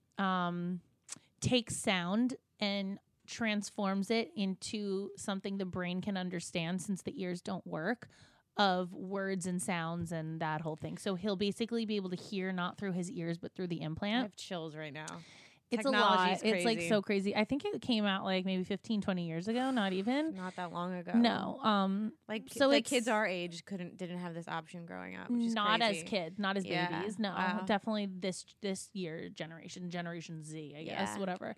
takes sound and transforms it into something the brain can understand, since the ears don't work, of words and sounds and that whole thing. So he'll basically be able to hear not through his ears but through the I implant. have chills right now. It's a lot. It's like so crazy. I think it came out like maybe 15, 20 years ago, not even. Not that long ago. No. Like so the it's kids our age didn't have this option growing up, which is not crazy. as kids, not as Yeah. babies. No, Wow. definitely this year generation Z, I guess, Yeah. whatever.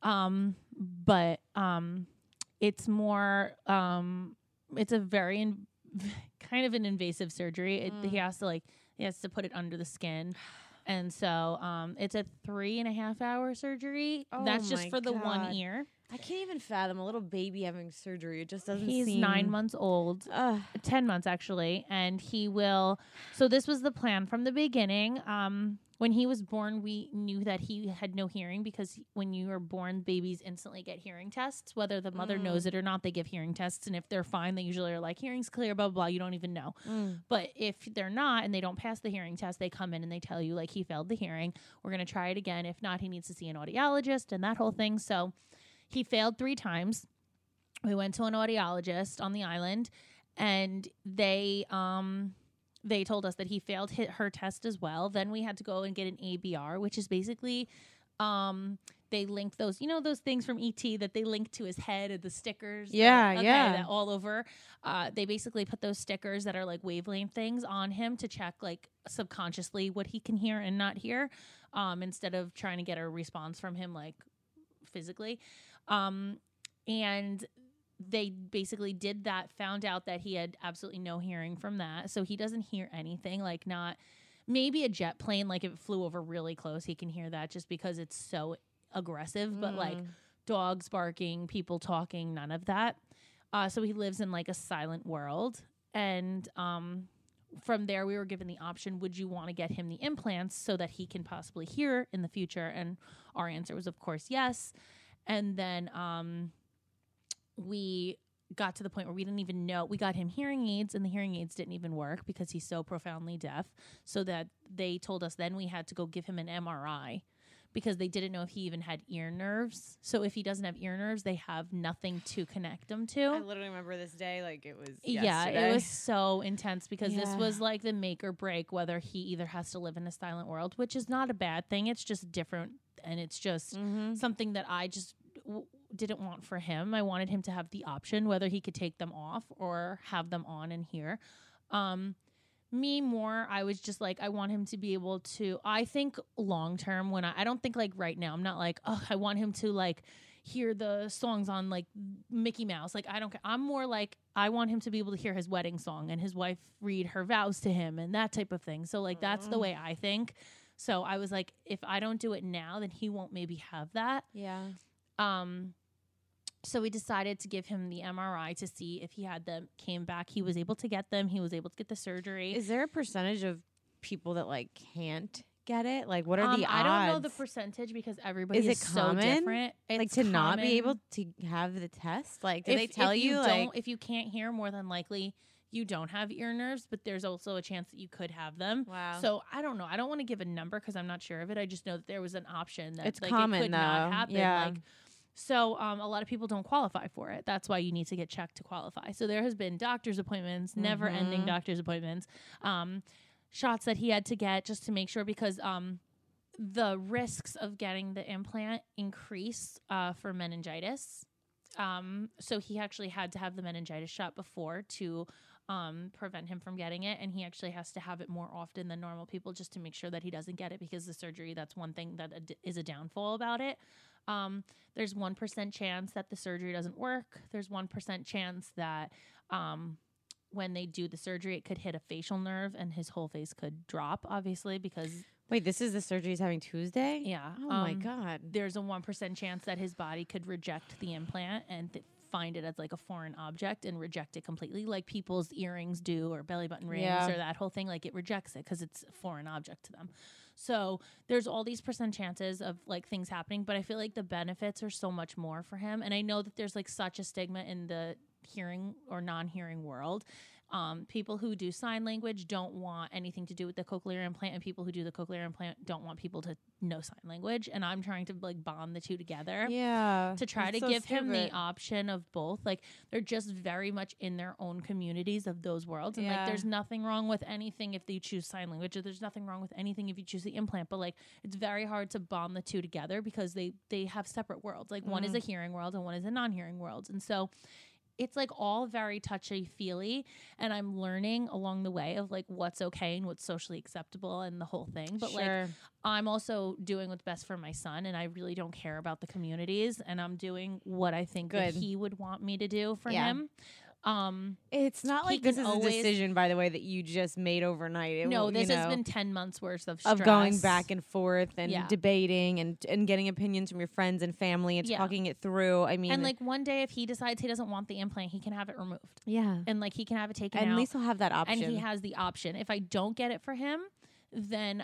But it's more it's a very kind of an invasive surgery. He has to put it under the skin. And so it's a 3.5 hour surgery. Oh That's just my for the one God. ear. I can't even fathom a little baby having surgery. It just doesn't He's seem 9 months old. 10 months actually, and he will. So this was the plan from the beginning. When he was born, we knew that he had no hearing because when you are born, babies instantly get hearing tests. Whether the mother knows it or not, they give hearing tests, and if they're fine, they usually are like, hearing's clear, blah, blah, blah. You don't even know. But if they're not and they don't pass the hearing test, they come in and they tell you, like, he failed the hearing. We're going to try it again. If not, he needs to see an audiologist and that whole thing. So he failed 3 times. We went to an audiologist on the island, and they told us that he failed her test as well. Then we had to go and get an ABR, which is basically they linked those things from ET that they linked to his head and the stickers. That all over. They basically put those stickers that are like wavelength things on him to check like subconsciously what he can hear and not hear, instead of trying to get a response from him like physically. And they basically did that, found out that he had absolutely no hearing from that. So he doesn't hear anything, like not maybe a jet plane, like if it flew over really close, he can hear that just because it's so aggressive, but like dogs barking, people talking, none of that. So he lives in like a silent world. And from there, we were given the option, would you want to get him the implants so that he can possibly hear in the future? And our answer was, of course, yes. And then we got to the point where we didn't even know. We got him hearing aids, and the hearing aids didn't even work because he's so profoundly deaf. So that they told us then we had to go give him an MRI because they didn't know if he even had ear nerves. So if he doesn't have ear nerves, they have nothing to connect him to. I literally remember this day like it was Yeah, yesterday. it was so intense because this was like the make or break whether he either has to live in a silent world, which is not a bad thing. It's just different, and it's just something that I just didn't want for him. I wanted him to have the option whether he could take them off or have them on and hear. Me more, I was just like, I want him to be able to, I think long term when I don't think like right now, I'm not like, oh, I want him to like hear the songs on like Mickey Mouse. Like, I don't care. I'm more like, I want him to be able to hear his wedding song and his wife read her vows to him and that type of thing. So like, that's the way I think. So I was like, if I don't do it now, then he won't maybe have that. Yeah. So we decided to give him the MRI to see if he had them. Came back, he was able to get them. He was able to get the surgery. Is there a percentage of people that like can't get it? Like, what are the odds? I don't know the percentage because everybody is so common? different. Like It's to not be common. able to have the test? Like, do they tell if you like if you can't hear, more than likely you don't have ear nerves, but there's also a chance that you could have them. Wow. So I don't know. I don't want to give a number because I'm not sure of it. I just know that there was an option that It's like common, it could not though. happen. Yeah. Like, so a lot of people don't qualify for it. That's why you need to get checked to qualify. So there has been doctor's appointments, never ending doctor's appointments, shots that he had to get just to make sure because the risks of getting the implant increase for meningitis. So he actually had to have the meningitis shot before to prevent him from getting it. And he actually has to have it more often than normal people just to make sure that he doesn't get it because the surgery, that's one thing that is a downfall about it. There's 1% chance that the surgery doesn't work. There's 1% chance that when they do the surgery, it could hit a facial nerve and his whole face could drop, obviously, because... Wait, this is the surgery he's having Tuesday? Yeah. Oh, my God. There's a 1% chance that his body could reject the implant and find it as like a foreign object and reject it completely, like people's earrings do or belly button rings or that whole thing. Like it rejects it because it's a foreign object to them. So there's all these % chances of like things happening, but I feel like the benefits are so much more for him. And I know that there's like such a stigma in the hearing or non-hearing world. People who do sign language don't want anything to do with the cochlear implant, and people who do the cochlear implant don't want people to know sign language. And I'm trying to like bond the two together. Yeah. To try to so give him the stupid. option of both. Like they're just very much in their own communities of those worlds. And like there's nothing wrong with anything if you choose sign language, or there's nothing wrong with anything if you choose the implant. But like it's very hard to bond the two together because they have separate worlds. Like one is a hearing world and one is a non-hearing world. And so it's like all very touchy-feely, and I'm learning along the way of like what's okay and what's socially acceptable and the whole thing. But like I'm also doing what's best for my son, and I really don't care about the communities, and I'm doing what I think that he would want me to do for him. It's not like this is a decision, by the way, that you just made overnight. No, this has been 10 months worth of stress. Of going back and forth and debating and getting opinions from your friends and family and talking it through. I mean, and like one day if he decides he doesn't want the implant, he can have it removed. Yeah. And like he can have it taken out. And at least he'll have that option. And he has the option. If I don't get it for him, then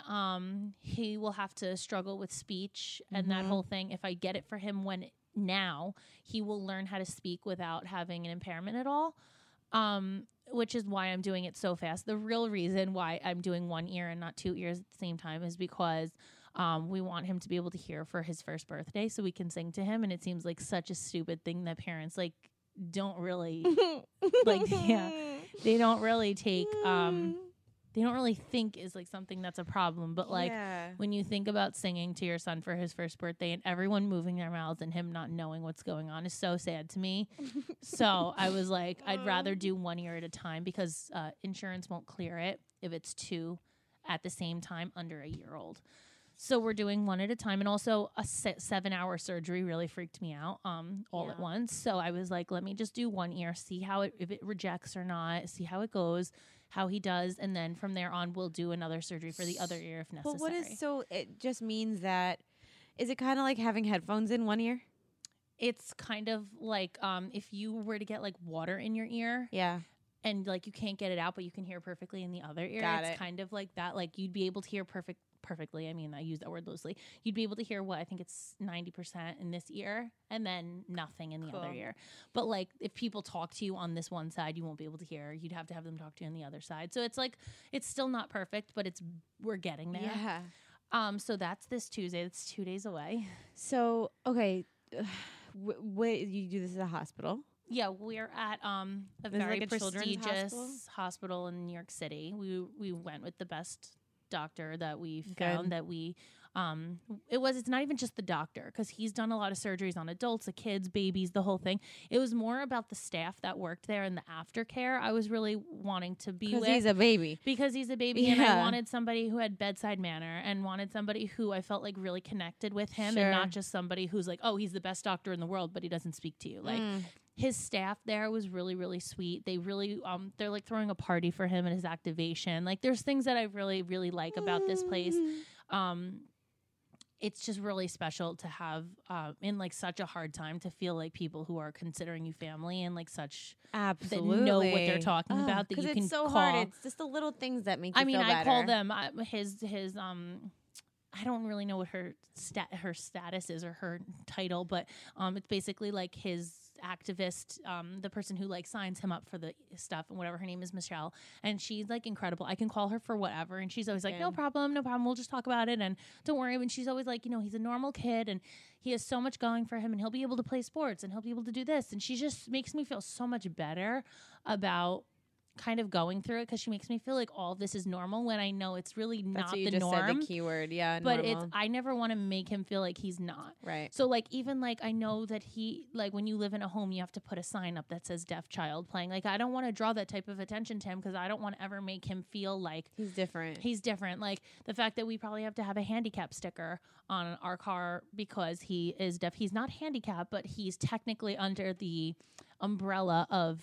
he will have to struggle with speech and that whole thing. If I get it for him now he will learn how to speak without having an impairment at all, which is why I'm doing it so fast. The real reason why I'm doing one ear and not 2 ears at the same time is because we want him to be able to hear for his first birthday so we can sing to him. And it seems like such a stupid thing that parents like don't really like they don't really take they don't really think is like something that's a problem. But like when you think about singing to your son for his first birthday and everyone moving their mouths and him not knowing what's going on is so sad to me. So I was like, I'd rather do 1 ear at a time because insurance won't clear it if it's 2 at the same time under a year old. So we're doing 1 at a time. And also a 7-hour surgery really freaked me out all at once. So I was like, let me just do 1 ear, see how if it rejects or not, see how it goes, how he does. And then from there on, we'll do another surgery for the other ear if necessary. But what is, so it just means that, is it kind of like having headphones in one ear? It's kind of like if you were to get like water in your ear. Yeah. And like you can't get it out, but you can hear perfectly in the other ear. It's kind of like that. Like you'd be able to hear perfectly. I mean, I use that word loosely. You'd be able to hear what I think it's 90% in this ear and then nothing in the other ear. But like if people talk to you on this one side, you won't be able to hear. You'd have to have them talk to you on the other side. So it's like it's still not perfect, but we're getting there. Yeah. So that's this Tuesday. That's 2 days away. So okay, wait, you do this at a hospital? Yeah, we're at a very prestigious hospital in New York City. We went with the best doctor that we found that we it's not even just the doctor because he's done a lot of surgeries on adults, the kids, babies, the whole thing. It was more about the staff that worked there and the aftercare. I was really wanting to be with because he's a baby and I wanted somebody who had bedside manner and wanted somebody who I felt like really connected with him and not just somebody who's like, oh, he's the best doctor in the world, but he doesn't speak to you. Like his staff there was really, really sweet. They really, they're like throwing a party for him and his activation. Like there's things that I really, really like about this place. It's just really special to have in like such a hard time to feel like people who are considering you family and like such that know what they're talking about that you can it's so call. hard. It's just the little things that make you feel better. I call them his I don't really know what her status is or her title, but it's basically like his activist, the person who like signs him up for the stuff and whatever. Her name is Michelle, and she's like incredible. I can call her for whatever, and she's always like, no problem, we'll just talk about it, and don't worry. And she's always like, he's a normal kid, and he has so much going for him, and he'll be able to play sports, and he'll be able to do this, and she just makes me feel so much better about kind of going through it, because she makes me feel like all of this is normal when I know it's really not the norm. Said the keyword, yeah. But normal. I never want to make him feel like he's not. Right. So like even like I know that he like when you live in a home you have to put a sign up that says deaf child playing. Like I don't want to draw that type of attention to him, because I don't want to ever make him feel like he's different. He's different. Like the fact that we probably have to have a handicap sticker on our car because he is deaf. He's not handicapped, but he's technically under the umbrella of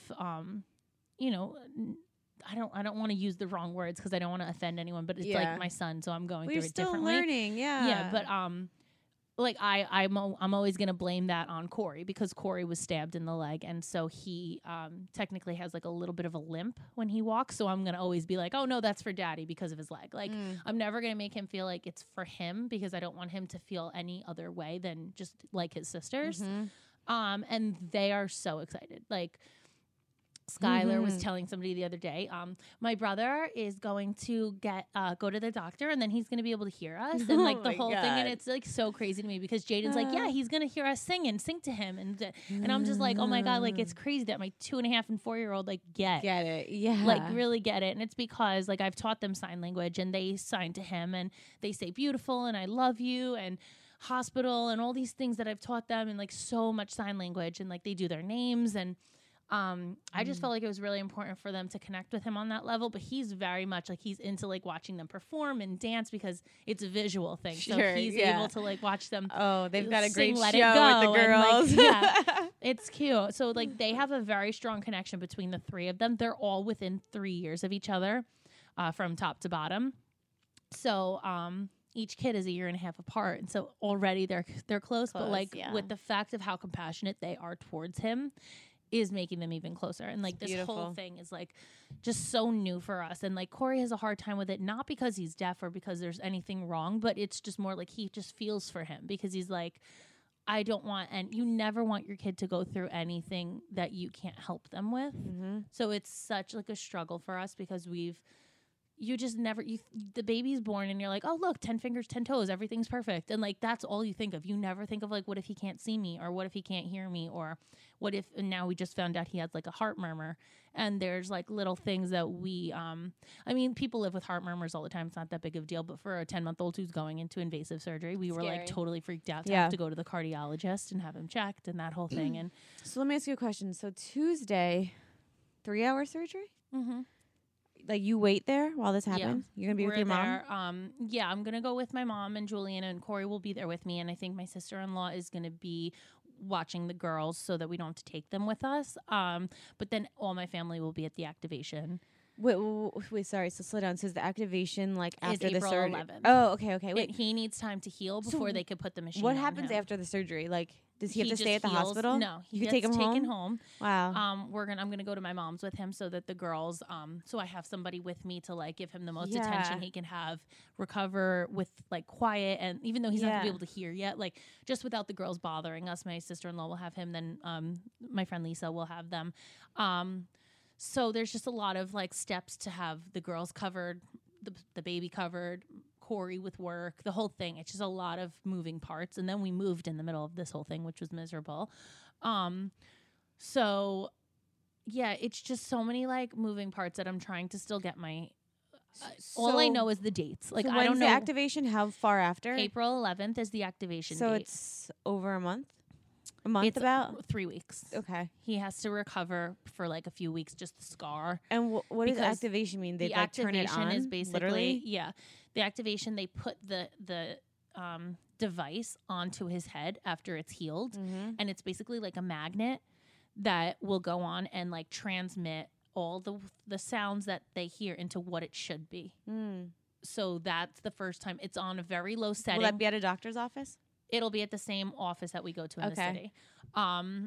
I don't want to use the wrong words because I don't want to offend anyone, but it's like my son, so I'm going through it differently. You're still learning, yeah. Yeah, but like I'm always gonna blame that on Corey, because Corey was stabbed in the leg, and so he technically has like a little bit of a limp when he walks. So I'm gonna always be like, oh no, that's for Daddy because of his leg. Like I'm never gonna make him feel like it's for him, because I don't want him to feel any other way than just like his sisters. And they are so excited. Like Skylar was telling somebody the other day, my brother is going to go to the doctor, and then he's going to be able to hear us, and like the whole thing. And it's like so crazy to me, because Jaden's like, yeah, he's going to hear us sing to him, and I'm just like, oh my god, like it's crazy that my 2.5 and 4-year-old like get it, yeah, like really get it. And it's because like I've taught them sign language, and they sign to him, and they say beautiful and I love you and hospital and all these things that I've taught them, and like so much sign language, and like they do their names. And I just felt like it was really important for them to connect with him on that level. But he's very much like he's into like watching them perform and dance, because it's a visual thing. So he's able to like watch them. Oh, they've got a great Let show It Go, with the girls. And, like, it's cute. So like they have a very strong connection between the three of them. They're all within 3 years of each other, from top to bottom. So each kid is 1.5 years apart, and so already they're close. But like with the fact of how compassionate they are towards him, is making them even closer. And like this whole thing is like just so new for us. And like Corey has a hard time with it, not because he's deaf or because there's anything wrong, but it's just more like he just feels for him, because he's like, I don't want, and you never want your kid to go through anything that you can't help them with. So it's such like a struggle for us, because the baby's born and you're like, oh look, 10 fingers, 10 toes, everything's perfect, and like that's all you think of. You never think of like, what if he can't see me, or what if he can't hear me, or what if, and now we just found out he has like a heart murmur. And there's like little things that we people live with heart murmurs all the time, it's not that big of a deal, but for a 10-month-old who's going into invasive surgery, we were like totally freaked out to have to go to the cardiologist and have him checked and that whole thing. And so let me ask you a question. So Tuesday, 3-hour surgery? Like you wait there while this happens? You're going to be with your mom? I'm going to go with my mom and Juliana, and Corey will be there with me. And I think my sister-in-law is going to be watching the girls so that we don't have to take them with us. But then all my family will be at the activation. Wait, sorry. So slow down. So is the activation like after the April surgery? 11th. Oh, okay. Wait, he needs time to heal before they could put the machine. What on happens him. after the surgery? Like, does he have to just stay at the heals. hospital? No, he you gets take him taken home. Wow. I'm gonna go to my mom's with him so that the girls. So I have somebody with me to like give him the most attention he can have, recover with like quiet, and even though he's not gonna be able to hear yet, like just without the girls bothering us, my sister-in-law will have him. Then my friend Lisa will have them. So there's just a lot of like steps to have the girls covered, the baby covered, Corey with work, the whole thing. It's just a lot of moving parts. And then we moved in the middle of this whole thing, which was miserable. So yeah, it's just so many like moving parts that I'm trying to still get my, all I know is the dates. Like, so I don't know. The activation, how far after? April 11th is the activation date. So it's over a month? A month it's about? 3 weeks. Okay. He has to recover for like a few weeks, just the scar. And what does activation mean? They like turn it on? Is basically, literally? The activation, they put the device onto his head after it's healed. And it's basically like a magnet that will go on and like transmit all the sounds that they hear into what it should be. So that's the first time. It's on a very low setting. Will that be at a doctor's office? It'll be at the same office that we go to in the city.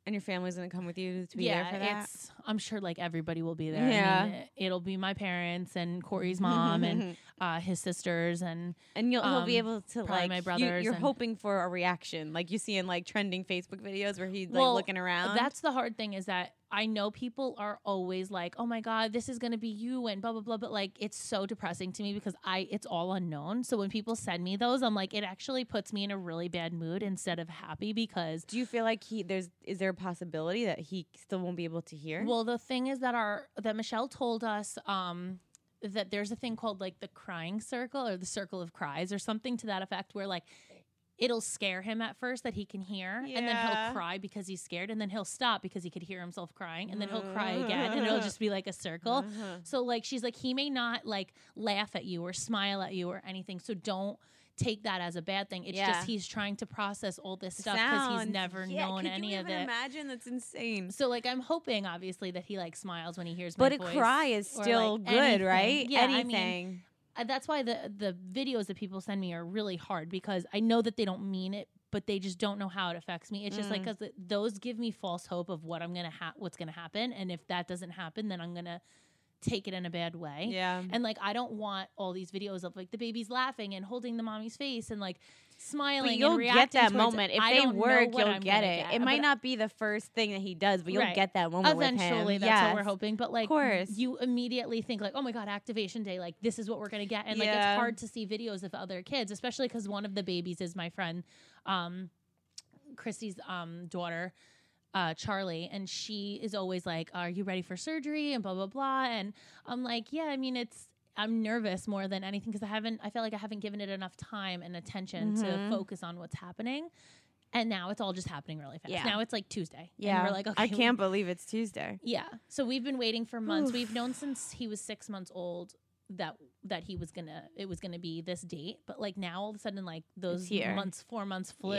And your family's going to come with you to be there for that? I'm sure like everybody will be there. Yeah. I mean, it'll be my parents and Corey's mom and his sisters and he'll be able to probably like my brothers. You're and hoping for a reaction, like you see in like trending Facebook videos where he's like Well, looking around. That's the hard thing is that I know people are always like, oh my God, this is going to be you and blah, blah, blah. But like, it's so depressing to me because it's all unknown. So when people send me those, I'm like, it actually puts me in a really bad mood instead of happy because. Do you feel like is there a possibility that he still won't be able to hear? Well, the thing is that Michelle told us, that there's a thing called like the crying circle or the circle of cries or something to that effect where like it'll scare him at first that he can hear and then he'll cry because he's scared and then he'll stop because he could hear himself crying and then he'll cry again and it'll just be like a circle. So like she's like he may not like laugh at you or smile at you or anything, so don't take that as a bad thing. It's just he's trying to process all this stuff because he's never known any of it. Imagine, that's insane. So like I'm hoping obviously that he like smiles when he hears my voice. But a cry is still like, good, anything. right? Yeah, anything. I mean, that's why the videos that people send me are really hard because I know that they don't mean it, but they just don't know how it affects me. It's just like because those give me false hope of what what's gonna happen, and if that doesn't happen, then I'm gonna take it in a bad way. Yeah. And like I don't want all these videos of like the baby's laughing and holding the mommy's face and like smiling. But you'll and reacting get that towards moment. it. If I they don't know work, what you'll I'm get gonna it. get. It might But not be the first thing that he does, but you'll Right. get that moment Eventually, with him. that's what we're hoping. But like, of course. you immediately think like, oh my God, activation day, like this is what we're gonna get. And like it's hard to see videos of other kids, especially because one of the babies is my friend, Christy's daughter. Charlie, and she is always like, are you ready for surgery and blah blah blah, and I'm like, yeah, I mean I'm nervous more than anything because I feel like I haven't given it enough time and attention to focus on what's happening, and now it's all just happening really fast. Now it's like Tuesday, and we're like, okay, I can't believe it's Tuesday. Yeah, so we've been waiting for months. We've known since he was 6 months old that it was gonna be this date, but like now all of a sudden like those 4 months flew,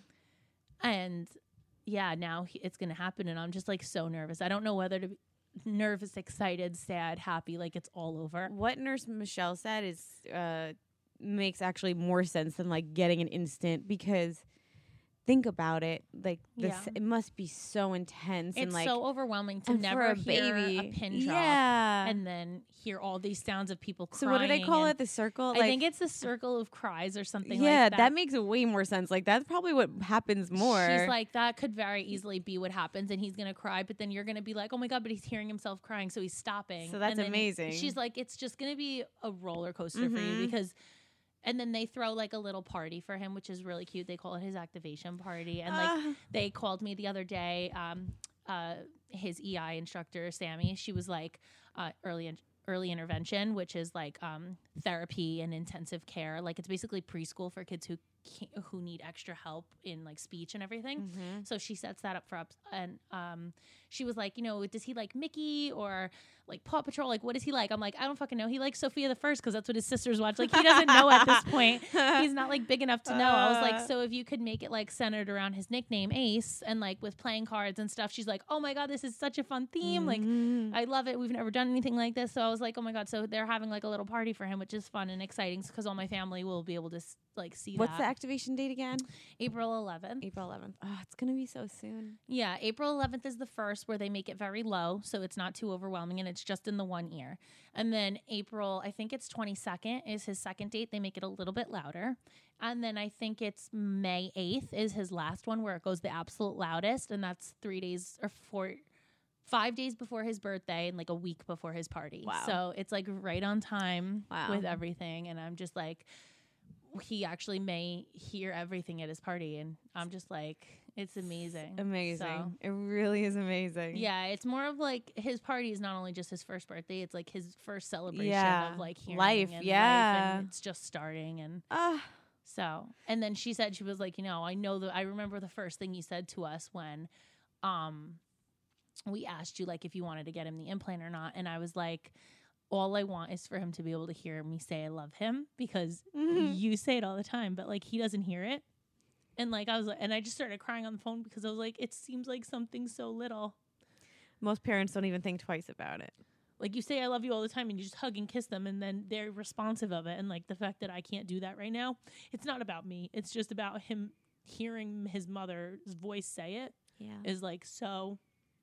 and now it's going to happen. And I'm just like so nervous. I don't know whether to be nervous, excited, sad, happy, like it's all over. What Nurse Michelle said is makes actually more sense than like getting an instant, because think about it, like this, it must be so intense. It's and like so overwhelming to never hear a pin drop and then hear all these sounds of people crying. So what do they call it? The circle? I think it's the circle of cries or something like that. That makes way more sense. Like that's probably what happens more. She's like, that could very easily be what happens, and he's gonna cry, but then you're gonna be like, oh my God, but he's hearing himself crying, so he's stopping. So that's amazing. She's like, it's just gonna be a roller coaster for you because. And then they throw like a little party for him, which is really cute. They call it his activation party. And like they called me the other day, his EI instructor, Sammy, she was like early intervention, which is like therapy and intensive care. Like it's basically preschool for kids who need extra help in like speech and everything. So she sets that up for us. And she was like, does he like Mickey or like Paw Patrol? Like, what is he like? I'm like, I don't fucking know. He likes Sophia the First because that's what his sisters watch. Like, he doesn't know at this point. He's not like big enough to know. I was like, so if you could make it like centered around his nickname Ace and like with playing cards and stuff, she's like, oh my God, this is such a fun theme. Like, I love it. We've never done anything like this. So I was like, oh my God. So they're having like a little party for him, which is fun and exciting because all my family will be able to like see What's the activation date again? April 11th. April 11th. Oh, it's going to be so soon. Yeah. April 11th is the first, where they make it very low. So it's not too overwhelming and it's just in the one ear. And then April, I think it's 22nd is his second date. They make it a little bit louder. And then I think it's May 8th is his last one, where it goes the absolute loudest. And that's 5 days before his birthday and like a week before his party. Wow. So it's like right on time with everything. And I'm just like, he actually may hear everything at his party, and I'm just like, it's amazing. Amazing. So, it really is amazing. yeah, it's more of like his party is not only just his first birthday, it's like his first celebration of like hearing life. And Yeah. life, and it's just starting. And so, and then she said, she was like, I remember the first thing you said to us when we asked you like if you wanted to get him the implant or not, and I was like, all I want is for him to be able to hear me say I love him, because you say it all the time, but like he doesn't hear it. And like I was like, and I just started crying on the phone because I was like, it seems like something so little. Most parents don't even think twice about it. Like you say I love you all the time and you just hug and kiss them, and then they're responsive of it. And like the fact that I can't do that right now, it's not about me. It's just about him hearing his mother's voice say it. is like so.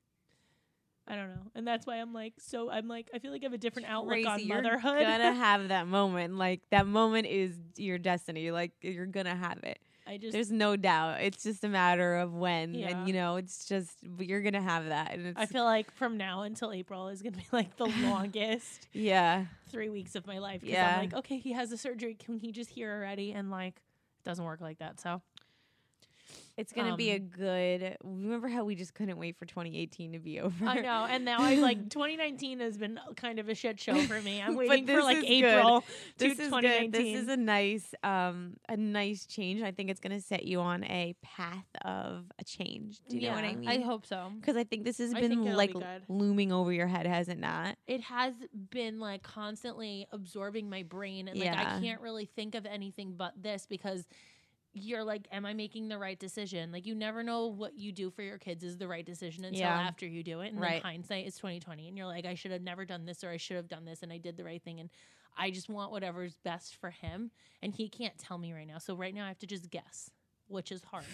I don't know, and that's why I'm like I feel like I have a different outlook on motherhood. You're gonna have that moment. Like that moment is your destiny. Like you're gonna have it. There's no doubt. It's just a matter of when, and it's just you're gonna have that. And I feel like from now until April is gonna be like the longest 3 weeks of my life. Because I'm like, okay, he has a surgery. Can he just hear already? And like, it doesn't work like that. So it's gonna be a good. Remember how we just couldn't wait for 2018 to be over? I know, and now I like 2019 has been kind of a shit show for me. I'm waiting for like April to 2019. This is a nice change. I think it's gonna set you on a path of a change. Do you know what I mean? I hope so, because I think this has been like looming over your head, has it not? It has been like constantly absorbing my brain, and like I can't really think of anything but this because. You're like, am I making the right decision? Like, you never know what you do for your kids is the right decision until after you do it. And then hindsight is 2020. And you're like, I should have never done this, or I should have done this, and I did the right thing. And I just want whatever's best for him. And he can't tell me right now. So right now I have to just guess, which is hard.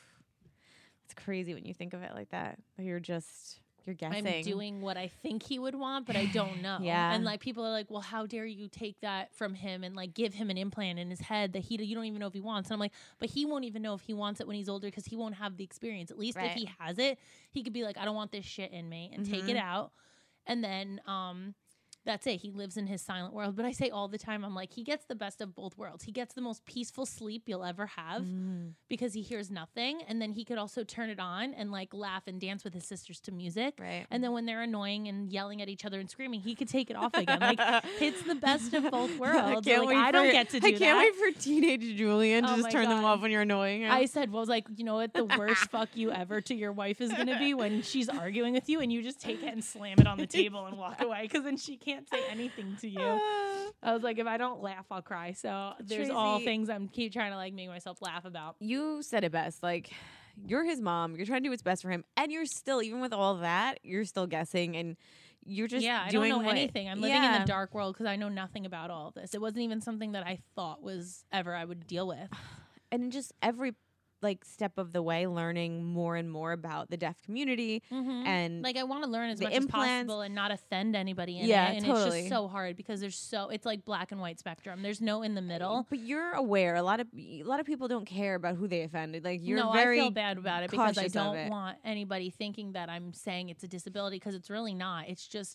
It's crazy when you think of it like that. You're guessing. I'm doing what I think he would want, but I don't know. And like people are like, well, how dare you take that from him and like give him an implant in his head that you don't even know if he wants. And I'm like, but he won't even know if he wants it when he's older because he won't have the experience. At least if he has it, he could be like, I don't want this shit in me and take it out. And then that's it. He lives in his silent world. But I say all the time, I'm like, he gets the best of both worlds. He gets the most peaceful sleep you'll ever have because he hears nothing. And then he could also turn it on and like laugh and dance with his sisters to music. Right. And then when they're annoying and yelling at each other and screaming, he could take it off again. Like, it's the best of both worlds. I don't get to do that. I can't wait for teenage Julian to just turn them off when you're annoying him. I said, you know what? The worst fuck you ever to your wife is going to be when she's arguing with you and you just take it and slam it on the table and walk away because then she can't say anything to you. I was like, if I don't laugh, I'll cry. So there's all things I'm keep trying to like make myself laugh about. You said it best. Like, you're his mom. You're trying to do what's best for him. And you're still, even with all that, you're still guessing and you're just I don't know anything. I'm living in the dark world because I know nothing about all of this. It wasn't even something that I thought was ever I would deal with. And just every like step of the way learning more and more about the deaf community and like I want to learn as much implants. as possible and not offend anybody in it. And it's just so hard because it's like black and white spectrum. There's no in the middle. But you're aware a lot of people don't care about who they offended. Like you're I feel bad about it because I don't want anybody thinking that I'm saying it's a disability because it's really not.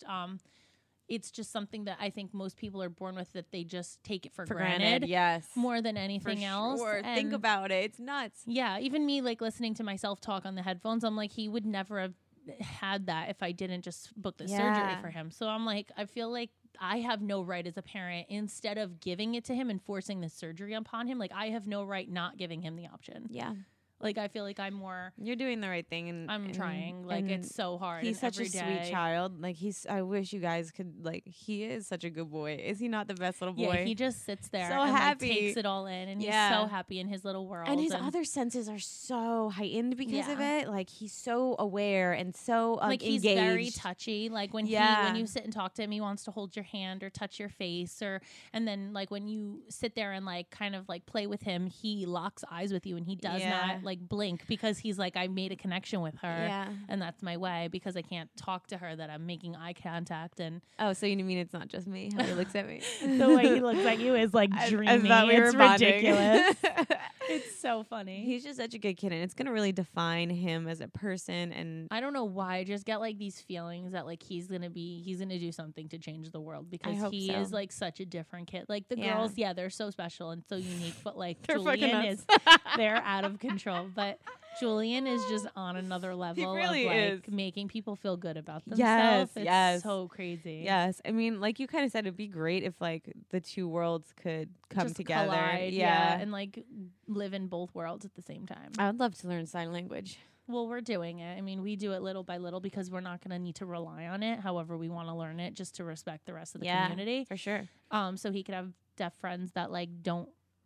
It's just something that I think most people are born with that they just take it for granted. Yes. More than anything else. And think about it. It's nuts. Yeah. Even me like listening to myself talk on the headphones, I'm like, he would never have had that if I didn't just book the surgery for him. So I'm like, I feel like I have no right as a parent, instead of giving it to him and forcing the surgery upon him, like I have no right not giving him the option. Yeah. Like, I feel like I'm more... You're doing the right thing. And I'm trying. Like, it's so hard. He's such a sweet child. Like, I wish you guys could, like, he is such a good boy. Is he not the best little boy? Yeah, he just sits there so and happy. Like, takes it all in. And he's so happy in his little world. And his other senses are so heightened because of it. Like, he's so aware and so like he's engaged. Very touchy. Like, when you sit and talk to him, he wants to hold your hand or touch your face. And then, like, when you sit there and, like, kind of, like, play with him, he locks eyes with you and he does not, like, blink because he's like, I made a connection with her and that's my way because I can't talk to her that I'm making eye contact. And so you mean it's not just me how he looks at me? The way he looks at you is like dreamy. It's ridiculous. It's so funny. He's just such a good kid and it's gonna really define him as a person. And I don't know why, I just get like these feelings that like he's gonna do something to change the world because he is like such a different kid. Like the girls, they're so special and so unique, but like Julian they're out of control. But Julian is just on another level of like making people feel good about themselves. It's so crazy. Yes. I mean, like you kind of said, it'd be great if like the two worlds could come just together. Collide, and like live in both worlds at the same time. I would love to learn sign language. Well, we're doing it. I mean, we do it little by little because we're not going to need to rely on it. However, we want to learn it just to respect the rest of the community. For sure. So he could have deaf friends that like don't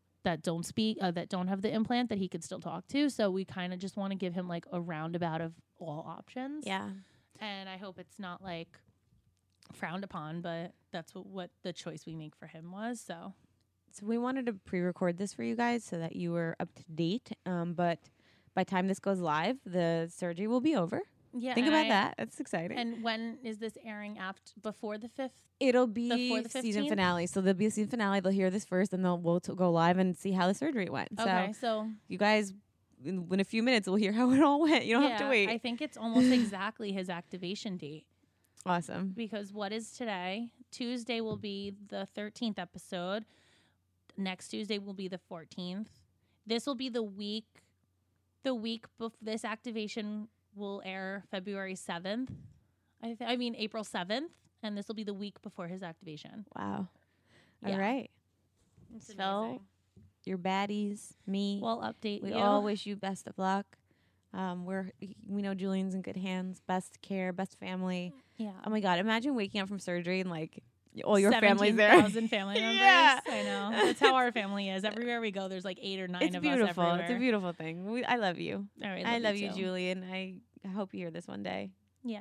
speak, that don't have the implant that he could still talk to. So we kind of just want to give him like a roundabout of all options. Yeah. And I hope it's not like frowned upon, but that's what the choice we make for him was. So we wanted to pre-record this for you guys so that you were up to date. But by the time this goes live, the surgery will be over. Yeah. Think about that. That's exciting. And when is this airing before the 5th? It'll be Before the season 15th? finale. So there'll be a season finale. They'll hear this first, and we'll go live and see how the surgery went. Okay, So so you guys, in a few minutes, we'll hear how it all went. You don't have to wait. I think it's almost exactly his activation date. Awesome. Because what is today? Tuesday will be the 13th episode. Next Tuesday will be the 14th. This will be the week before this activation will air February 7th. I mean April 7th, and this will be the week before his activation. Wow. Yeah. All right. It's So, amazing. your baddies, me. We'll update We you. all wish you best of luck. We know Julian's in good hands. Best care, best family. Yeah. Oh my God! Imagine waking up from surgery and like all your family's there. 17,000 family members. Yeah. I know. That's how our family is. Everywhere we go, there's like 8 or 9 It's of beautiful. us It's a everywhere. beautiful thing. I love you. All right, I love you, too. Julian. I hope you hear this one day. Yeah.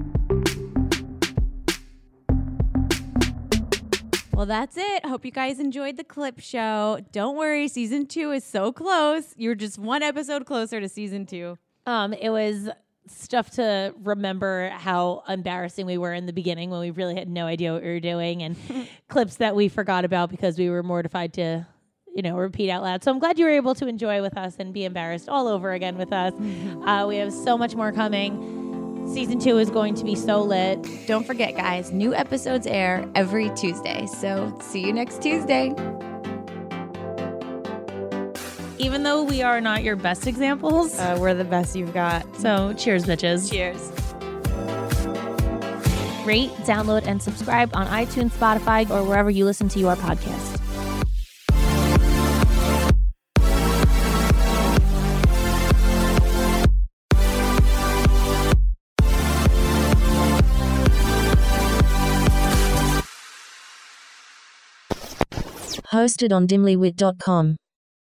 Well, that's it. Hope you guys enjoyed the clip show. Don't worry, season 2 is so close. You're just one episode closer to season 2. It was stuff to remember how embarrassing we were in the beginning when we really had no idea what we were doing, and clips that we forgot about because we were mortified to, repeat out loud. So I'm glad you were able to enjoy with us and be embarrassed all over again with us. We have so much more coming. Season 2 is going to be so lit. Don't forget, guys, new episodes air every Tuesday. So see you next Tuesday. Even though we are not your best examples. We're the best you've got. So cheers, bitches. Cheers. Rate, download, and subscribe on iTunes, Spotify, or wherever you listen to your podcast. Hosted on dimlywit.com.